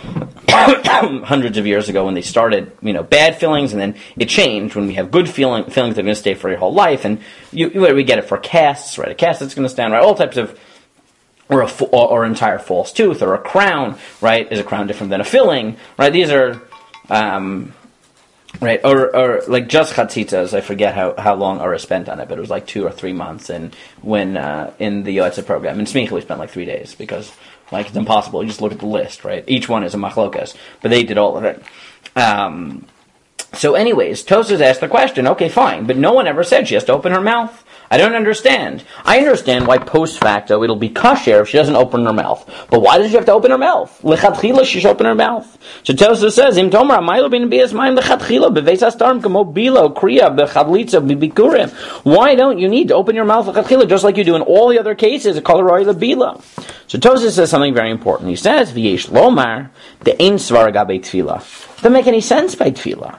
hundreds of years ago when they started, you know, bad fillings, and then it changed when we have good feeling, fillings that are going to stay for your whole life, and you, you, we get it for casts, right? A cast that's going to stand, right? All types of, or a or, or entire false tooth, or a crown, right? Is a crown different than a filling, right? These are, um, right, or or like just chatzitzas. I forget how, how long Ara spent on it, but it was like two or three months, and when uh, in the Yoetza program, in Smicha we spent like three days because. Like, it's impossible. You just look at the list, right? Each one is a machlokas. But they did all of it. Um, so anyways, Tosas asked the question, okay, fine, but no one ever said she has to open her mouth. I don't understand. I understand why post facto it'll be kasher if she doesn't open her mouth. But why does she have to open her mouth? Lechatchila she should open her mouth. So Tosas says, Im tomer amaylo bin bias mayim lechatchila beveis hastarim kamo bilo kriya bechadlitza bibikurim. Why don't you need to open your mouth lechatchila just like you do in all the other cases? Kol haroy lebila. So Tosas says something very important. He says, V'yesh lomar the ein svar gabe tefillah. Doesn't make any sense by tefillah.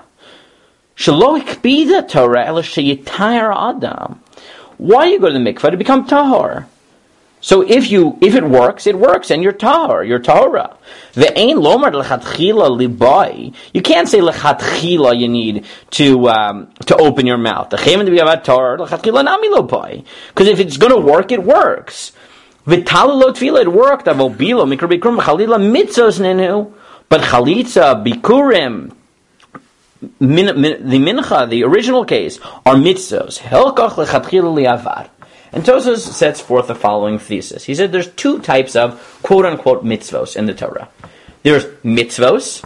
Shelo ikbida Torah ela sheyitayar adam. Why you go to the mikvah? To become tahor. So if you if it works, it works, and you're tahor, you're tahora. Ve'ein lomar lechatchila libai. You can't say lechatchila you need to um, to open your mouth. The chemin to be about tahor lechatchila nami lobai. Because if it's going to work, it works. V'talalo tefila, it worked. Avobilo mikra bikurim chalila mitzos nenu, but chalitza bikurim. Min, min, the mincha, the original case, are mitzvos. Helkach lechatchila liavar. And Tosas sets forth the following thesis. He said there's two types of quote-unquote mitzvos in the Torah. There's mitzvos,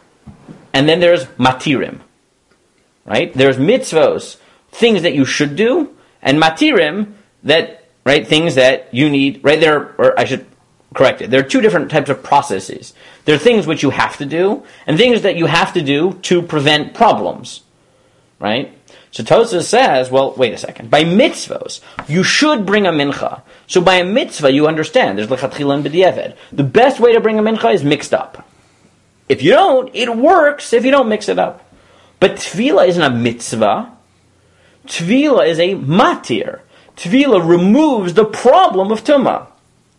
and then there's matirim. Right? There's mitzvos, things that you should do, and matirim, that, right, things that you need, right there, or I should correct it. There are two different types of processes. There are things which you have to do, and things that you have to do to prevent problems. Right? So Tosas says, well, wait a second. By mitzvos, you should bring a mincha. So by a mitzvah, you understand, there's lechatchila and b'diavad. The best way to bring a mincha is mixed up. If you don't, it works if you don't mix it up. But tefillah isn't a mitzvah. Tefillah is a matir. Tefillah removes the problem of tumah.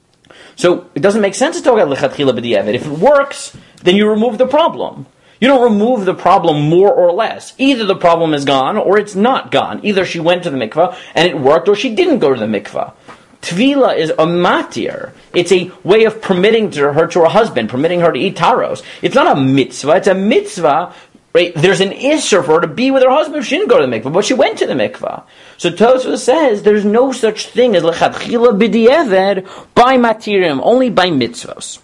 So it doesn't make sense to talk about lechatchila b'diavad. If it works, then you remove the problem. You don't remove the problem more or less. Either the problem is gone or it's not gone. Either she went to the mikvah and it worked, or she didn't go to the mikvah. Tvila is a matir. It's a way of permitting to her to her husband, permitting her to eat taros. It's not a mitzvah. It's a mitzvah. Right? There's an issur for her to be with her husband if she didn't go to the mikvah, but she went to the mikvah. So Tosfos says there's no such thing as lechatchila b'diavad by matirim, only by mitzvos.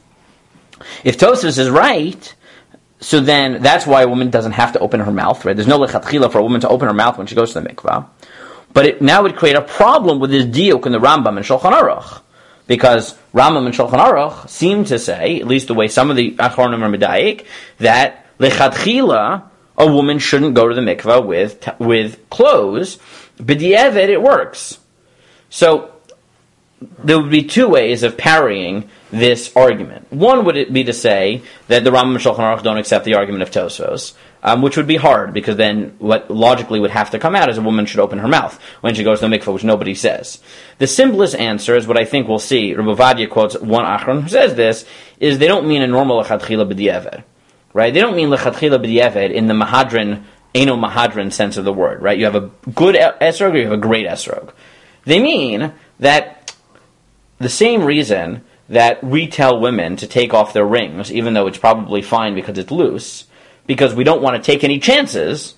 If Tosfos is right, so then that's why a woman doesn't have to open her mouth. Right? There's no lechatchila for a woman to open her mouth when she goes to the mikvah. But it now would create a problem with this diuk in the Rambam and Shulchan Aruch, because Rambam and Shulchan Aruch seem to say, at least the way some of the Achronim are medayik, that lechatchila, a woman shouldn't go to the mikvah with with clothes. B'diavad, it works. So there would be two ways of parrying this argument. One would be to say that the Rambam and Shulchan Aruch don't accept the argument of Tosfos, um, which would be hard, because then what logically would have to come out is a woman should open her mouth when she goes to the mikvah, which nobody says. The simplest answer is what I think we'll see. Rabbi Ovadia quotes one Achron who says this, is they don't mean a normal lechatchila b'diavad. Right? They don't mean lechatchila b'diavad in the mahadran, eno mahadran sense of the word. Right? You have a good esrog or you have a great esrog. They mean that the same reason that we tell women to take off their rings, even though it's probably fine because it's loose, because we don't want to take any chances.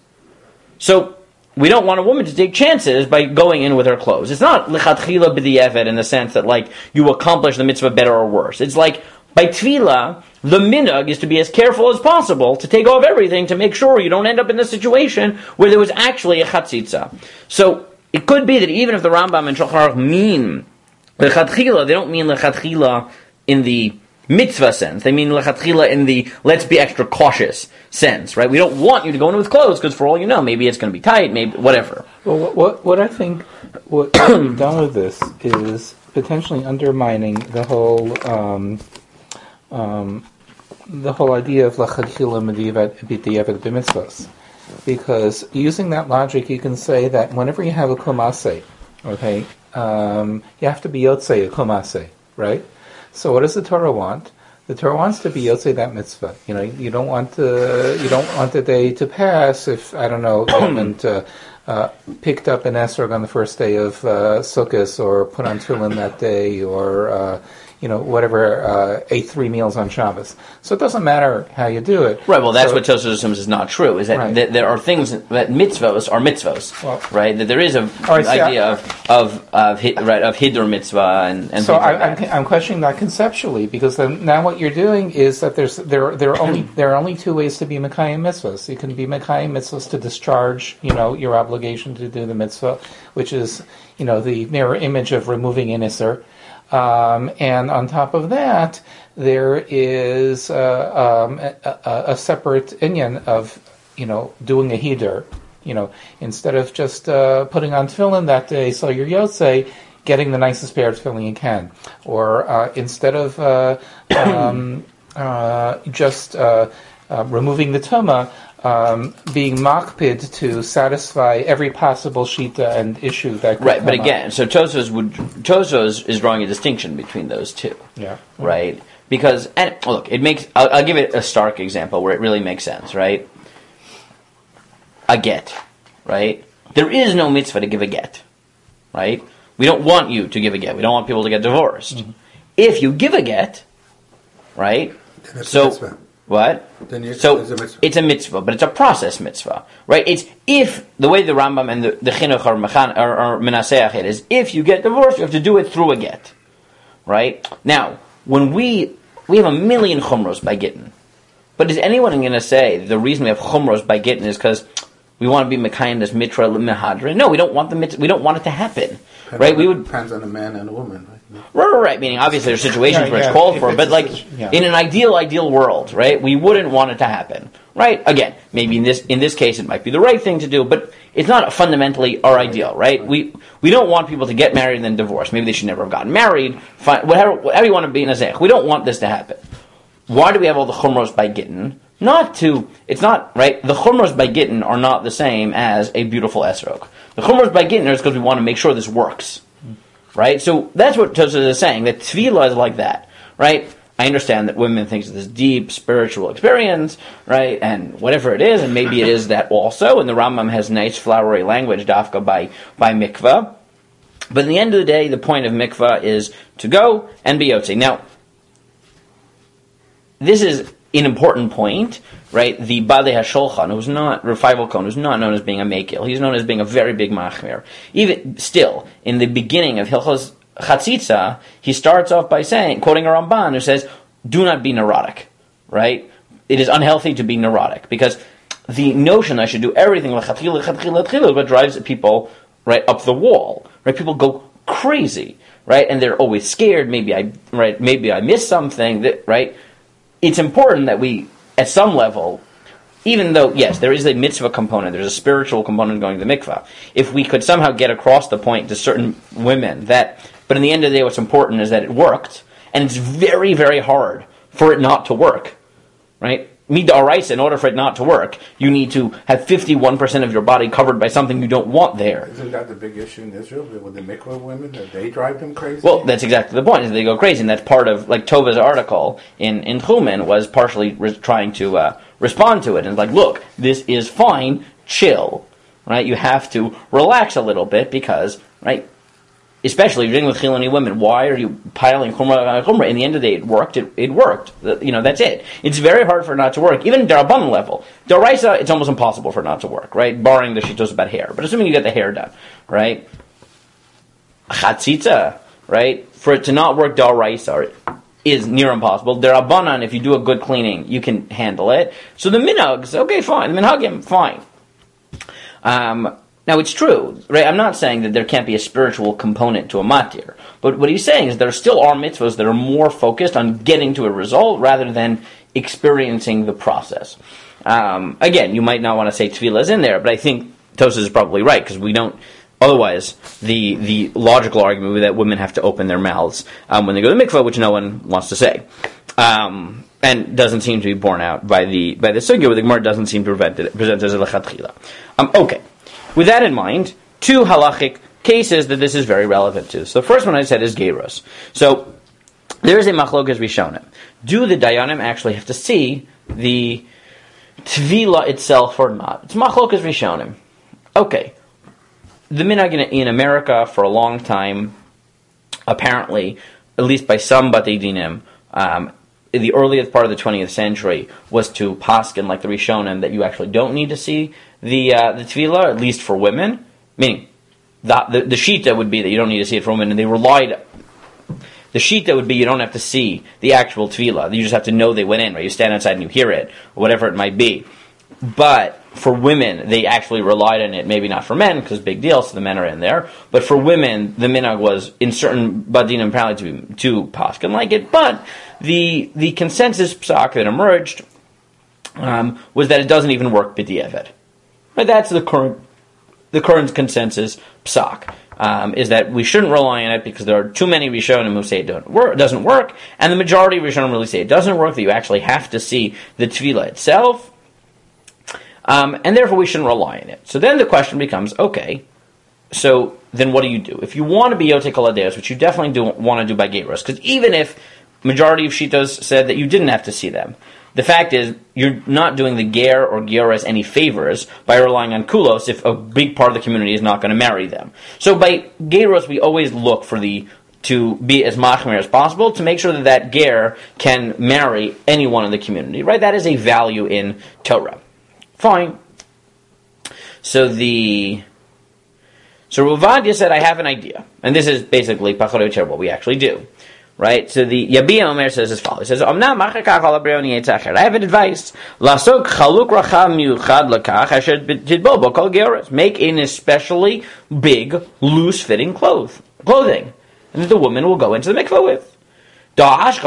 So we don't want a woman to take chances by going in with her clothes. It's not lechatchila b'di'evet in the sense that like you accomplish the mitzvah better or worse. It's like by tefillah, the minhag is to be as careful as possible to take off everything to make sure you don't end up in a situation where there was actually a chatzitza. So it could be that even if the Rambam and Shulchan Aruch mean lechatchila, they don't mean lechatchila in the mitzvah sense. They mean lechatchila in the let's be extra cautious sense, right? We don't want you to go in with clothes because for all you know, maybe it's going to be tight, maybe whatever. Well, what what, what I think what we've done with this is potentially undermining the whole um, um, the whole idea of lechatchila b'di'evet b'mitzvahs, because using that logic, you can say that whenever you have a kumase, okay, um, you have to be yotzei a kumase, right? So what does the Torah want? The Torah wants to be yotzei that mitzvah. You know, you don't want to, you don't want the day to pass if, I don't know, you haven't uh, uh, picked up an esrog on the first day of uh, Sukkot, or put on tefillin that day, or uh, you know, whatever, uh, ate three meals on Shabbos. So it doesn't matter how you do it. Right, well, that's so, what Tosfos assumes is not true, is that right. th- there are things that mitzvos are mitzvos, well, right? That there is an right, idea I, of of of, hi, right, of hidur mitzvah and, and so things I, like I'm, I'm questioning that conceptually, because then now what you're doing is that there's there there are only there are only two ways to be mekayim mitzvahs. You can be mekayim mitzvahs to discharge, you know, your obligation to do the mitzvah, which is, you know, the mirror image of removing an isser. Um, and on top of that, there is uh, um, a, a separate inyan of, you know, doing a hidur. You know, instead of just uh, putting on tefillin that day, so you're yotzei, getting the nicest pair of tefillin you can, or uh, instead of uh, um, uh, just uh, uh, removing the tumah, Um, being makpid to satisfy every possible shita and issue that could right. But come again, up. so Tosfos would Tosfos is drawing a distinction between those two. Yeah. Right. Because and look, it makes. I'll, I'll give it a stark example where it really makes sense. Right. A get. Right. There is no mitzvah to give a get. Right. We don't want you to give a get. We don't want people to get divorced. Mm-hmm. If you give a get, right. So. What? Then it's, so it's a, mitzvah. it's a mitzvah, but it's a process mitzvah, right? It's if the way the Rambam and the, the Chinuch or Mechan or, or Menaseach it is, if you get divorced, you have to do it through a get, right? Now, when we we have a million chumros by gittin, but is anyone going to say the reason we have chumros by gittin is because we want to be mekayim this mitra mehadrin? No, we don't want the mitzvah, we don't want it to happen, depends right? On, we would depends on a man and a woman, right? Right, right, right. Meaning, obviously, there's situations Yeah, where yeah, it's called if for, it's but a like situ- yeah. in an ideal, ideal world, right? We wouldn't want it to happen, right? Again, maybe in this in this case, it might be the right thing to do, but it's not fundamentally our ideal, right? We we don't want people to get married and then divorce. Maybe they should never have gotten married. Fine, whatever, whatever you want to be in a zech. We don't want this to happen. Why do we have all the chumros by gittin? Not to, it's not, right? The chumros by gittin are not the same as a beautiful esrog. The chumros by gittin is because we want to make sure this works. Right? So that's what Tosfos is saying, that tefillah is like that, right? I understand that women think it's this deep spiritual experience, right? And whatever it is, and maybe it is that also, and the Rambam has nice flowery language, dafka, by, by mikvah. But in the end of the day, the point of mikvah is to go and be yotzei. Now, this is an important point, right? The Badei HaShulchan, who's not, Revival Cohen, who's not known as being a Mekil, he's known as being a very big machmir. Even still, in the beginning of Hilchos Chatzitza, he starts off by saying, quoting a Ramban who says, do not be neurotic, right? It is unhealthy to be neurotic, because the notion I should do everything l'chatchila, l'chatchila, l'chatchila is what drives people right up the wall, right? People go crazy, right? And they're always scared, maybe I, right, maybe I missed something, that, right? It's important that we, at some level, even though, yes, there is a mitzvah component, there's a spiritual component going to the mikvah, if we could somehow get across the point to certain women that, but in the end of the day, what's important is that it worked, and it's very, very hard for it not to work, right? Mid'oraisa, in order for it not to work, you need to have fifty-one percent of your body covered by something you don't want there. Isn't that the big issue in Israel with the mikvah women, that they drive them crazy? Well, that's exactly the point, is they go crazy, and that's part of, like, Tova's article in, in Chumen was partially re- trying to uh, respond to it, and like, look, this is fine, chill, right? You have to relax a little bit, because, right, especially if you're dealing with Chiloni women, why are you piling Chumrah on Chumrah? In the end of the day, it worked. It, it worked. You know, that's it. It's very hard for it not to work, even at Darabanan level. Daraisa, it's almost impossible for it not to work, right? Barring the Shitos about hair. But assuming you get the hair done, right? Chatzitza, right? For it to not work Daraisa is near impossible. Darabanan, if you do a good cleaning, you can handle it. So the Minags, okay, fine. The Minhagim, fine. Um... Now, it's true, right? I'm not saying that there can't be a spiritual component to a matir. But what he's saying is there still are mitzvahs that are more focused on getting to a result rather than experiencing the process. Um, again, you might not want to say tefillah is in there, but I think Tosas is probably right, because we don't... Otherwise, the the logical argument would be that women have to open their mouths um, when they go to the mikvah, which no one wants to say. Um, and doesn't seem to be borne out by the by the sugya, where the Gemara doesn't seem to present it, present it as a lechatchila. Um, okay. With that in mind, two halachic cases that this is very relevant to. So the first one I said is Geiros. So there is a machlokas rishonim. Do the dayanim actually have to see the tvila itself or not? It's machlokas rishonim. Okay. The minhag in, in America for a long time, apparently, at least by some batei dinim, um, in the earliest part of the twentieth century, was to paskin like the rishonim that you actually don't need to see the uh, the tefillah, at least for women. Meaning, the, the the shita would be that you don't need to see it for women, and they relied. The shita would be you don't have to see the actual tefillah. You just have to know they went in, right? You stand outside and you hear it, or whatever it might be. But for women, they actually relied on it. Maybe not for men, because big deal, so the men are in there. But for women, the minhag was in certain badinim apparently to to paskin like it. But the the consensus psak that emerged um, was that it doesn't even work b'di'evet. But that's the current the current consensus psak, um, is that we shouldn't rely on it because there are too many Rishonim who say it don't work, it doesn't work, and the majority of Rishonim really say it doesn't work, that you actually have to see the tefillah itself, um, and therefore we shouldn't rely on it. So then the question becomes, okay, so then what do you do? If you want to be Yotei Kol Hadeos, which you definitely do want to do by Geiros, because even if majority of Shitos said that you didn't have to see them, the fact is, you're not doing the ger or geras any favors by relying on kulos if a big part of the community is not going to marry them. So by geros, we always look for the to be as machmir as possible to make sure that that ger can marry anyone in the community. Right? That is a value in Torah. Fine. So the so Ravadia said, I have an idea, and this is basically pachad u'ter what we actually do. Right, so the Yabia Omer says as follows. He says, I have an advice. Make an especially big, loose-fitting clothes, clothing, and that the woman will go into the mikveh with. Because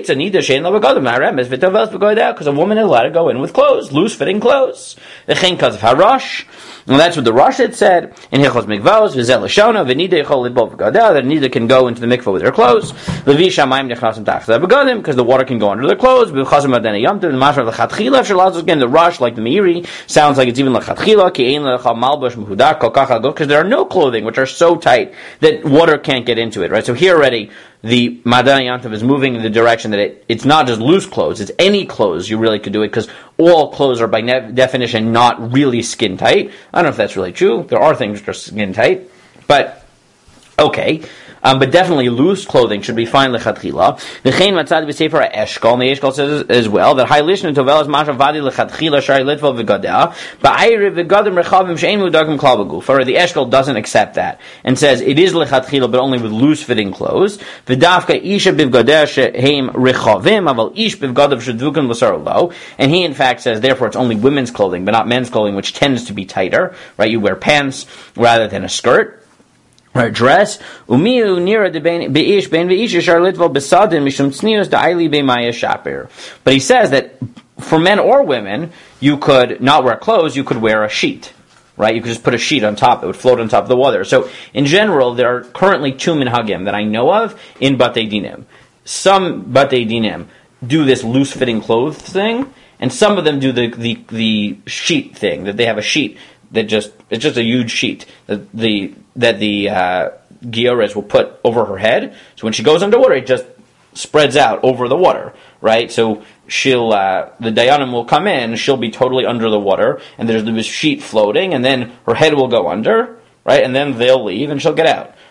a woman is allowed to go in with clothes, loose-fitting clothes. And that's what the Rosh had said in Hilchos Mikvos, V'zel Lashona, V'nida Yechol Lidbol V'gadeh, that Nida can go into the mikveh with her clothes, Levi Shamayim Nechnasim Tachta V'gadim, because the water can go under their clothes, B'chazim Adena Yomtiv, the Mashra of the Chatchila, Shalaz, again, the Rosh, like the Meiri, sounds like it's even the Chatchila, Ki Ein Lechal Malbush Mehudak, Kol Kach Agov, because there are no clothing which are so tight that water can't get into it, right? So here already, the Madana Yantav is moving in the direction that it, it's not just loose clothes, it's any clothes you really could do it, because all clothes are by ne- definition not really skin tight. I don't know if that's really true. There are things that are skin tight, but okay. Um, but definitely loose clothing should be fine lechatchila. The Chaim Matzad b'Sefer Eshkol, and the Eshkol says as well that Hay Lishna Tovel is Mashav Vadi lechatchila Shari Litval v'Gadeh, ba'ayri v'Gadim Rechavim she'enu dagim klal b'guf. Or the Eshkol doesn't accept that and says it is lechatchila, but only with loose fitting clothes. V'Davka Isha b'Gadeh she'heim rechavim, aval Ish b'Gadim shedvukim l'sar lo. And he in fact says therefore it's only women's clothing, but not men's clothing, which tends to be tighter. Right? You wear pants rather than a skirt. Or dress, umiu nira de beish ben veisha shar litval besadin mishum tznius da'ili be'maya shaper. But he says that for men or women, you could not wear clothes, you could wear a sheet, right? You could just put a sheet on top; it would float on top of the water. So, in general, there are currently two minhagim that I know of in batei dinim. Some batei dinim do this loose-fitting clothes thing, and some of them do the the, the sheet thing, that they have a sheet that just it's just a huge sheet that the that the uh, Giores will put over her head. So when she goes underwater, it just spreads out over the water, right? So she'll uh, the Dayanim will come in, she'll be totally under the water, and there's this sheet floating, and then her head will go under, right? And then they'll leave, and she'll get out.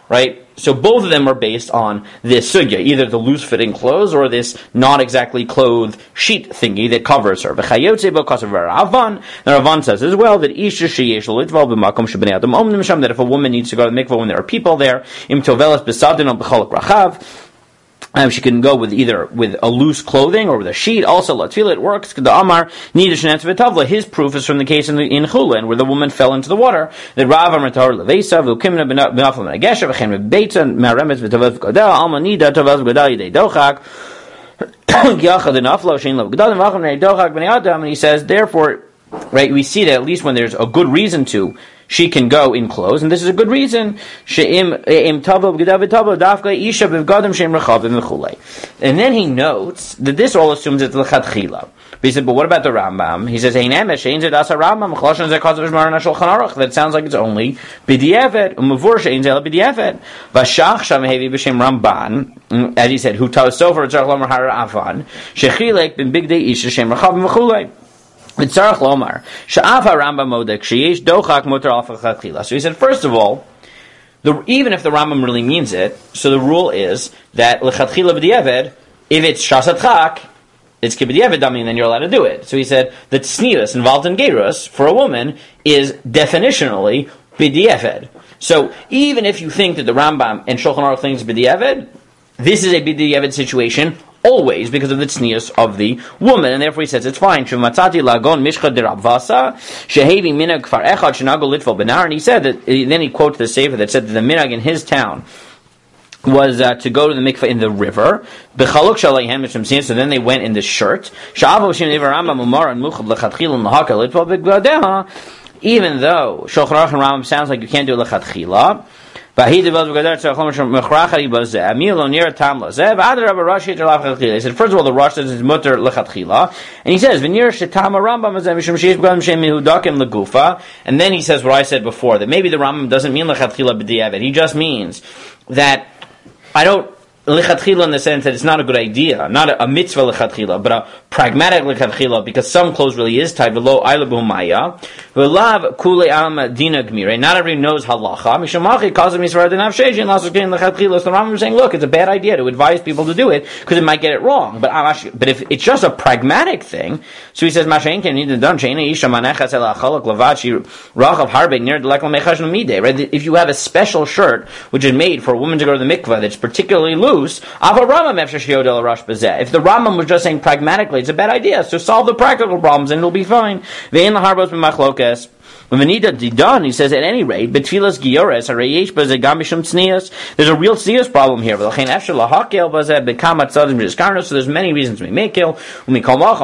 right? So both of them are based on this sugya, either the loose-fitting clothes or this not exactly clothed sheet thingy that covers her. The Ravan says as well that that if a woman needs to go to the mikvah when there are people there, Um, she can go with either with a loose clothing or with a sheet. Also, latfila, it works. The Amar nidashanetz v'tavla. His proof is from the case in the, in Chulin where the woman fell into the water. That Rav Amar Tar Levesa v'ukimna b'nafel menagesha v'chen v'beitza ma'remetz v'tavaz v'godel alma nida tavaz v'godel yidei dochak gyachad v'naflo shein lo v'godel v'acham nei dochak b'nei adam. And he says, therefore, right, we see that at least when there's a good reason to, she can go in clothes, and this is a good reason. And then he notes that this all assumes it's l'chadchila. But he said, but what about the Rambam? He says, that sounds like it's only b'di'evet, b'di'evet. As he said, hu ta'asofer tzarech lomar hara avan, shechilek ben bigdei isha shem rechav v'chulei. So he said, first of all, the, even if the Rambam really means it, so the rule is that l'chadchila b'di'eved, if it's shasatchak, it's kib'di'eved dummy, and then you're allowed to do it. So he said that tznius involved in gerus for a woman is definitionally b'di'eved. So even if you think that the Rambam and Shulchan Aruch thinks b'di'eved, this is a b'di'eved situation always because of the tznius of the woman, and therefore he says it's fine. And he said that, then he quotes the sefer that said that the minhag in his town was uh, to go to the mikveh in the river. So then they went in the shirt. Even though Shulchan Aruch and Rambam sounds like you can't do lechatchila, he said, first of all, the Rosh says it's mutter lechatchila, and he says, and then he says what I said before, that maybe the Rambam doesn't mean lechatchila b'di'evet. He just means that I don't lechatchila in the sense that it's not a good idea, not a, a mitzvah lechatchila, but a pragmatic lechatchila, because some clothes really is tied below ayla b'humaya, v'lav kule alma dina gmire. Not everyone knows halacha. Mishamachi calls him yisrael denav sheijin lasos getting lechatchila. So the Rambam is saying, look, it's a bad idea to advise people to do it because it might get it wrong. But but if it's just a pragmatic thing, so he says mashayin can need to done sheina isha manechas el achalak lavachi rachav harbeg near delekal mechash midei. Right? If you have a special shirt which is made for a woman to go to the mikveh that's particularly loose, if the Rambam was just saying pragmatically, it's a bad idea, so solve the practical problems and it'll be fine. He says, at any rate, there's a real tznius problem here. So there's many reasons we make kill. Said the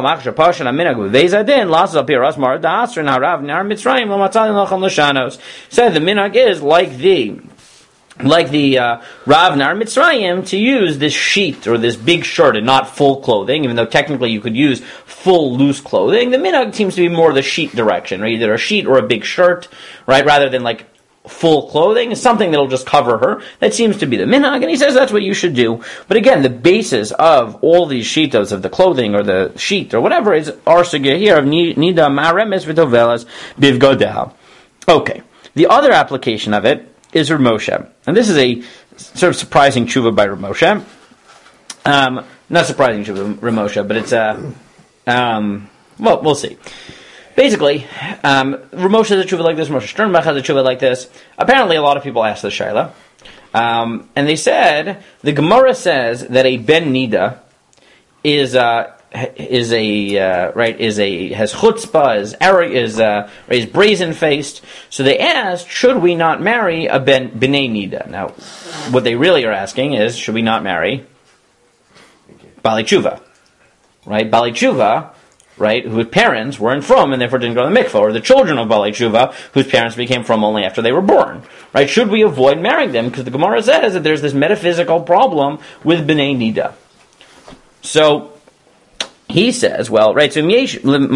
minhag is like the Like the uh, Rav Nar Mitzrayim, to use this sheet or this big shirt and not full clothing, even though technically you could use full loose clothing. The minhag seems to be more the sheet direction, right? Either a sheet or a big shirt, right? Rather than like full clothing, something that'll just cover her. That seems to be the minhag, and he says that's what you should do. But again, the basis of all these shitos of the clothing or the sheet or whatever is our sugya here of nida ma'aremes v'tovelas bivgodeh. Okay, the other application of it is Rav Moshe. And this is a sort of surprising tshuva by Rav Moshe. Um, not surprising tshuva, Rav Moshe, but it's a, um, well, we'll see. Basically, um, Rav Moshe has a tshuva like this, Moshe Sternbach has a tshuva like this. Apparently a lot of people asked the shaila. Um, and they said, the Gemara says that a ben nida is, uh, is a uh, right is a has chutzpah, is is uh, is brazen faced. So they asked, should we not marry a ben b'nei nida? Now, what they really are asking is, should we not marry Bali Tshuva, right? Bali Tshuva, right, whose parents weren't from and therefore didn't go to the mikvah, or the children of Bali Tshuva whose parents became from only after they were born, right? Should we avoid marrying them? Because the Gemara says that there's this metaphysical problem with b'nei nida. So he says, well, right, so even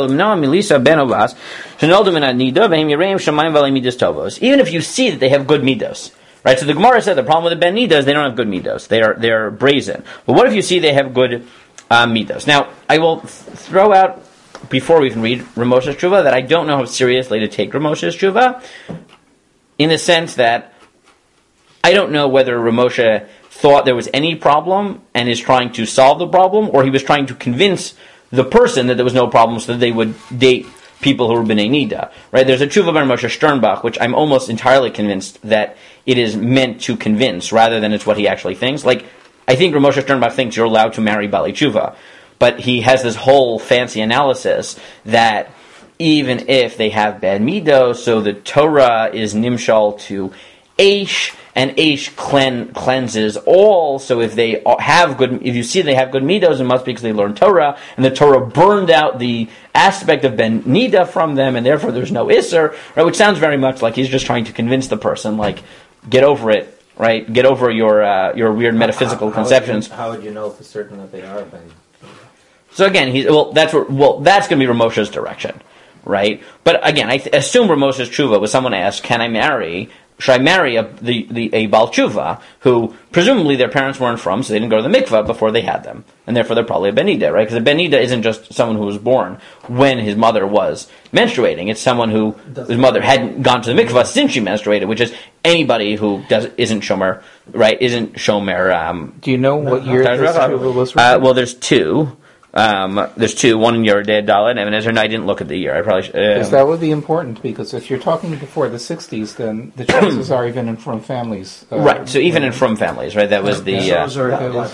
if you see that they have good midos, right, so the Gemara said the problem with the ben nidas, they don't have good midos, they are, they're brazen. But what if you see they have good uh, midos? Now, I will th- throw out, before we can read Rav Moshe's tshuva, that I don't know how seriously to take Rav Moshe's tshuva, in the sense that I don't know whether Ramosha thought there was any problem and is trying to solve the problem, or he was trying to convince the person that there was no problem so that they would date people who were B'nai Nida. Right? There's a tshuva by Moshe Sternbach, which I'm almost entirely convinced that it is meant to convince rather than it's what he actually thinks. Like, I think Moshe Sternbach thinks you're allowed to marry Bali Tshuva, but he has this whole fancy analysis that even if they have bad midos, so the Torah is nimshal to Aish, and Aish clean, cleanses all. So if they have good, if you see they have good midos, it must be because they learned Torah, and the Torah burned out the aspect of ben nida from them, and therefore there's no isser. Right? Which sounds very much like he's just trying to convince the person, like, get over it. Right? Get over your uh, your weird metaphysical how, how conceptions. Would you, how would you know for certain that they are ben? So again, he's well. That's what. Well, that's going to be Ramosha's direction, right? But again, I th- assume Ramosha's tshuva was someone asked, "Can I marry? Should I marry a the, the a Baal Tshuva who presumably their parents weren't from, so they didn't go to the mikvah before they had them, and therefore they're probably a ben nida, right? Because a ben nida isn't just someone who was born when his mother was menstruating; it's someone who his mother hadn't gone to the mikvah since she menstruated, which is anybody who does isn't shomer, right? Isn't shomer. Um, Do you know what year this tshuva was uh, written? well, there's two. Um, there's two, one in Yerideh Dalet, and Ezra, and I didn't look at the year. I probably should. Because Um, that would be important, because if you're talking before the sixties, then the chances are even in from families. Uh, right, so even in from families, right? That was the. Uh, Those are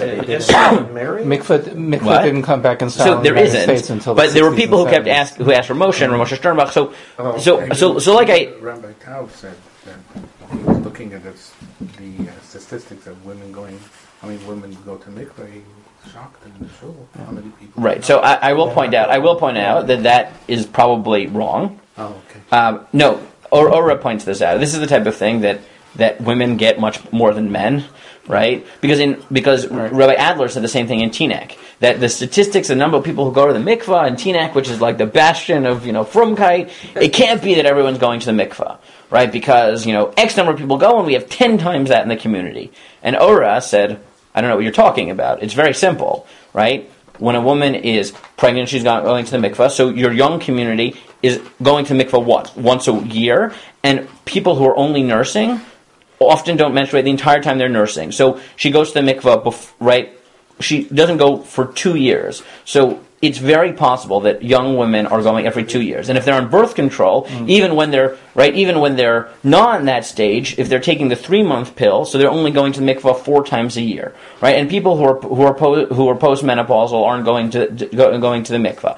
Mary? Mikvah, mikvah What? didn't come back in style so in the there United isn't, States until the but there were sixties people who and kept seventies. ask, who asked Ramosha and Ramosha Sternbach. So, Oh, so, okay. so, so, like I, Rabbi Tau said that he was looking at this, the uh, statistics of women going, how many women go to mikveh. He was shocked in the shul how many people. right. So I, I will point out, I will point out that that is probably wrong. Oh, okay. Um, no, or Ora points this out. This is the type of thing that, that women get much more than men, right? Because in because Right. Rabbi Adler said the same thing in Teaneck, that the statistics, the number of people who go to the mikvah in Teaneck, which is like the bastion of, you know, Frumkeit, it can't be that everyone's going to the mikvah, right? Because, you know, X number of people go and we have ten times that in the community. And Ora said, I don't know what you're talking about. It's very simple, right? When a woman is pregnant, she's going to the mikvah. So your young community is going to mikvah what? Once a year. And people who are only nursing often don't menstruate the entire time they're nursing. So she goes to the mikvah, bef- right? She doesn't go for two years. So it's very possible that young women are going every two years. And if they're on birth control, mm. even when they're right, even when they're not in that stage, if they're taking the three month pill, so they're only going to the mikvah four times a year, right? And people who are who are po- who are postmenopausal aren't going to, to go, going to the mikvah.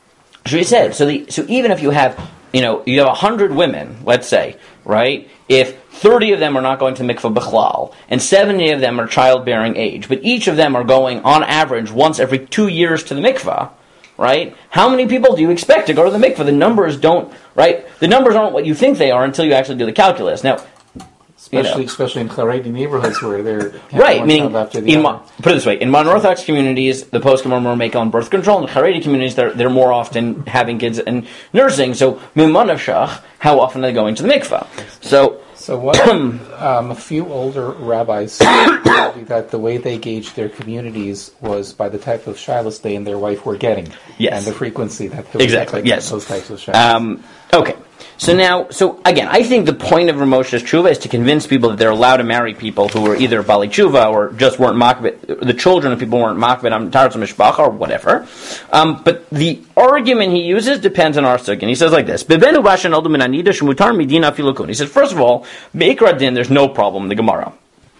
So he said, so the so even if you have you know you have a hundred women, let's say, right? If thirty of them are not going to mikvah bichlal, and seventy of them are childbearing age, but each of them are going, on average, once every two years to the mikvah, right? How many people do you expect to go to the mikvah? The numbers don't, right? The numbers aren't what you think they are until you actually do the calculus. Now, Especially, you know. especially in Haredi neighborhoods where they're right, one meaning, child after the in, other. put it this way, in modern Orthodox communities, the poskim are more make on birth control. In Haredi communities, they're, they're more often having kids and nursing. So, mimanavshach, how often are they going to the mikvah? So, So what, um, a few older rabbis said that the way they gauged their communities was by the type of shilas they and their wife were getting. Yes. And the frequency that they Exactly, were yes. those types of shilas. Um, okay. So now, so again, I think the point of Ramosha's tshuva is to convince people that they're allowed to marry people who were either Bali tshuva or just weren't makbet, the children of people weren't makbet, I'm taratz mishpacha or whatever. Um, but the argument he uses depends on our sugya. He says like this: Bebenu bashan oldu min anida shmutar midina filukun. He says, first of all, beikra din, there's no problem in the Gemara.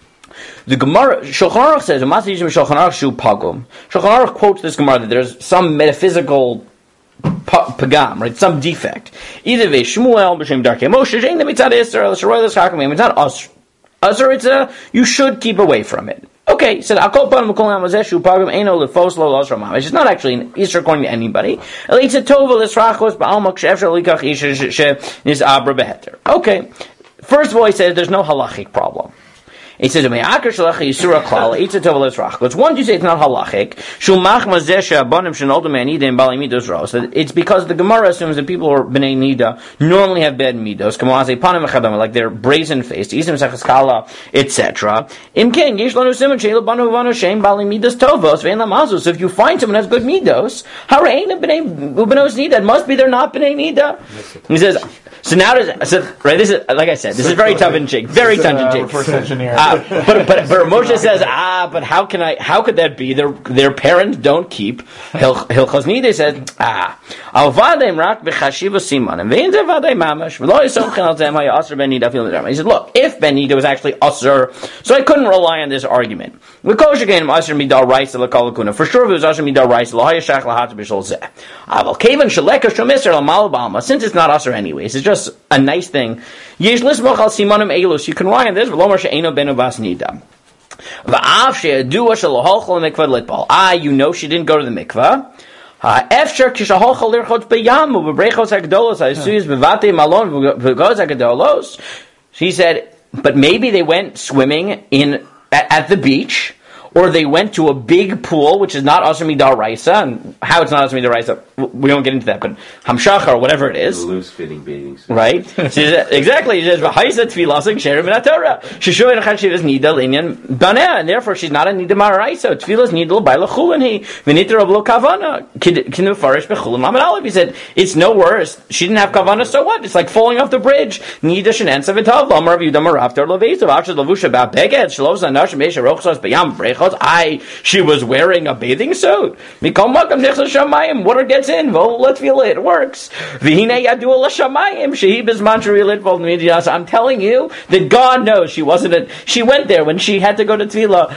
The Gemara, Shulchan Aruch says, Shulchan Aruch shu pagum. Shulchan Aruch quotes this Gemara that there's some metaphysical pagam, right? Some defect. Either ve Shmuel b'shem darkei Moshe shein the mitzad Esther el sharoy l'schakam. It's not us. Usher, it's a you should keep away from it. Okay, he said Akol panam kol amazeshu pagam eino lefos lo los ramam. It's not actually an Easter according to anybody. It's a tova l'srachos ba'alma k'shefshel likach isha she nis abra beheter. Okay, first of all, he said there's no halachic problem. He says, once you say it's not halachic, it's because the Gemara assumes that people who are b'nei nida normally have bad midos, like they're brazen faced, et cetera. So if you find someone who has good midos, it must be they're not b'nei nida. He says, So now, does, so right? This is like I said. This is very tongue in cheek. Very tongue in cheek. Reverse engineer. Uh, but but but Moshe says, ah, but how can I? How could that be? Their their parents don't keep. Hilchos Nida says, ah, al vadem rak b'chashiva simanim ve'in ze vadem mamash v'lo yisomchen al zem haya aser ben nida fil nidram. He said, look, if ben nida was actually aser, so I couldn't rely on this argument. We kosher again aser midal rice l'kalakuna. For sure, if it was aser midal rice lo haya shach lahat b'shol zeh. Aval kevan shaleka shomiser al malabama. Since it's not aser anyways, it's just a nice thing. Yesh lismoch al simanim elus. You can rely on this. V'lomer she'eno benu bas nida. Ah, you know she didn't go to the mikvah. She said, but maybe they went swimming in at, at the beach, or they went to a big pool, which is not Asher Midar Raisa, and how it's not Asher Midar Raisa, we don't get into that, but Hamshach or whatever it is. Loose-fitting bathing suit. Right? She says, exactly. She says, and therefore she's not a Nida Maraisa. Tfilas Nidal by Lachulani. Vinitra Oblo Kavana. Kinu Farish Bechulan Lamed Aleph. He said, it's no worse. She didn't have Kavana, so what? It's like falling off the bridge. Nida Shenensa Vitav, Lamar Yudam Raftar Levesav, After Lavusha Bab Beged, Shalos Anash Mesha Rochos Bayam Brech. I, she was wearing a bathing suit. Water gets in. Let's feel it. It works. I'm telling you that God knows she wasn't a, she went there when she had to go to Tefillah.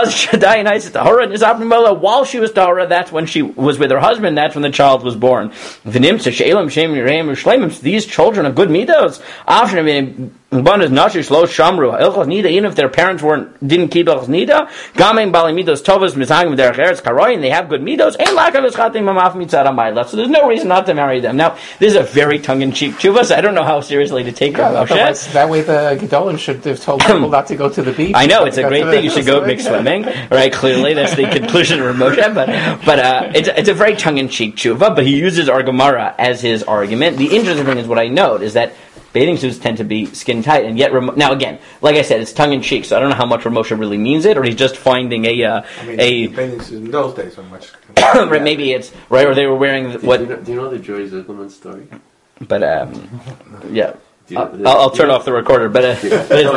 While she was Tahara, that's when she was with her husband. That's when the child was born. These children are good midos. Even if their parents weren't didn't keep Hilchos Nida, and they have good midos, so there's no reason not to marry them. Now, this is a very tongue-in-cheek tshuva, so I don't know how seriously to take yeah, her. That way the Gedolim should have told people not to go to the beach. I know, it's a great thing. You should go mix swimming. Right, clearly, that's the conclusion of Moshe, but, but uh, it's, it's a very tongue-in-cheek tshuva, but he uses our Gemara as his argument. The interesting thing is what I note is that bathing suits tend to be skin tight, and yet Ram- now again, like I said, it's tongue in cheek. So I don't know how much Ramosha really means it, or he's just finding a uh, I mean, a. bathing suits in those days are much. Right, maybe it's right, or they were wearing what? Do you know, do you know the Joy Zuckerman story? But um, yeah, You know, I'll, I'll turn off the recorder. But, uh, but it's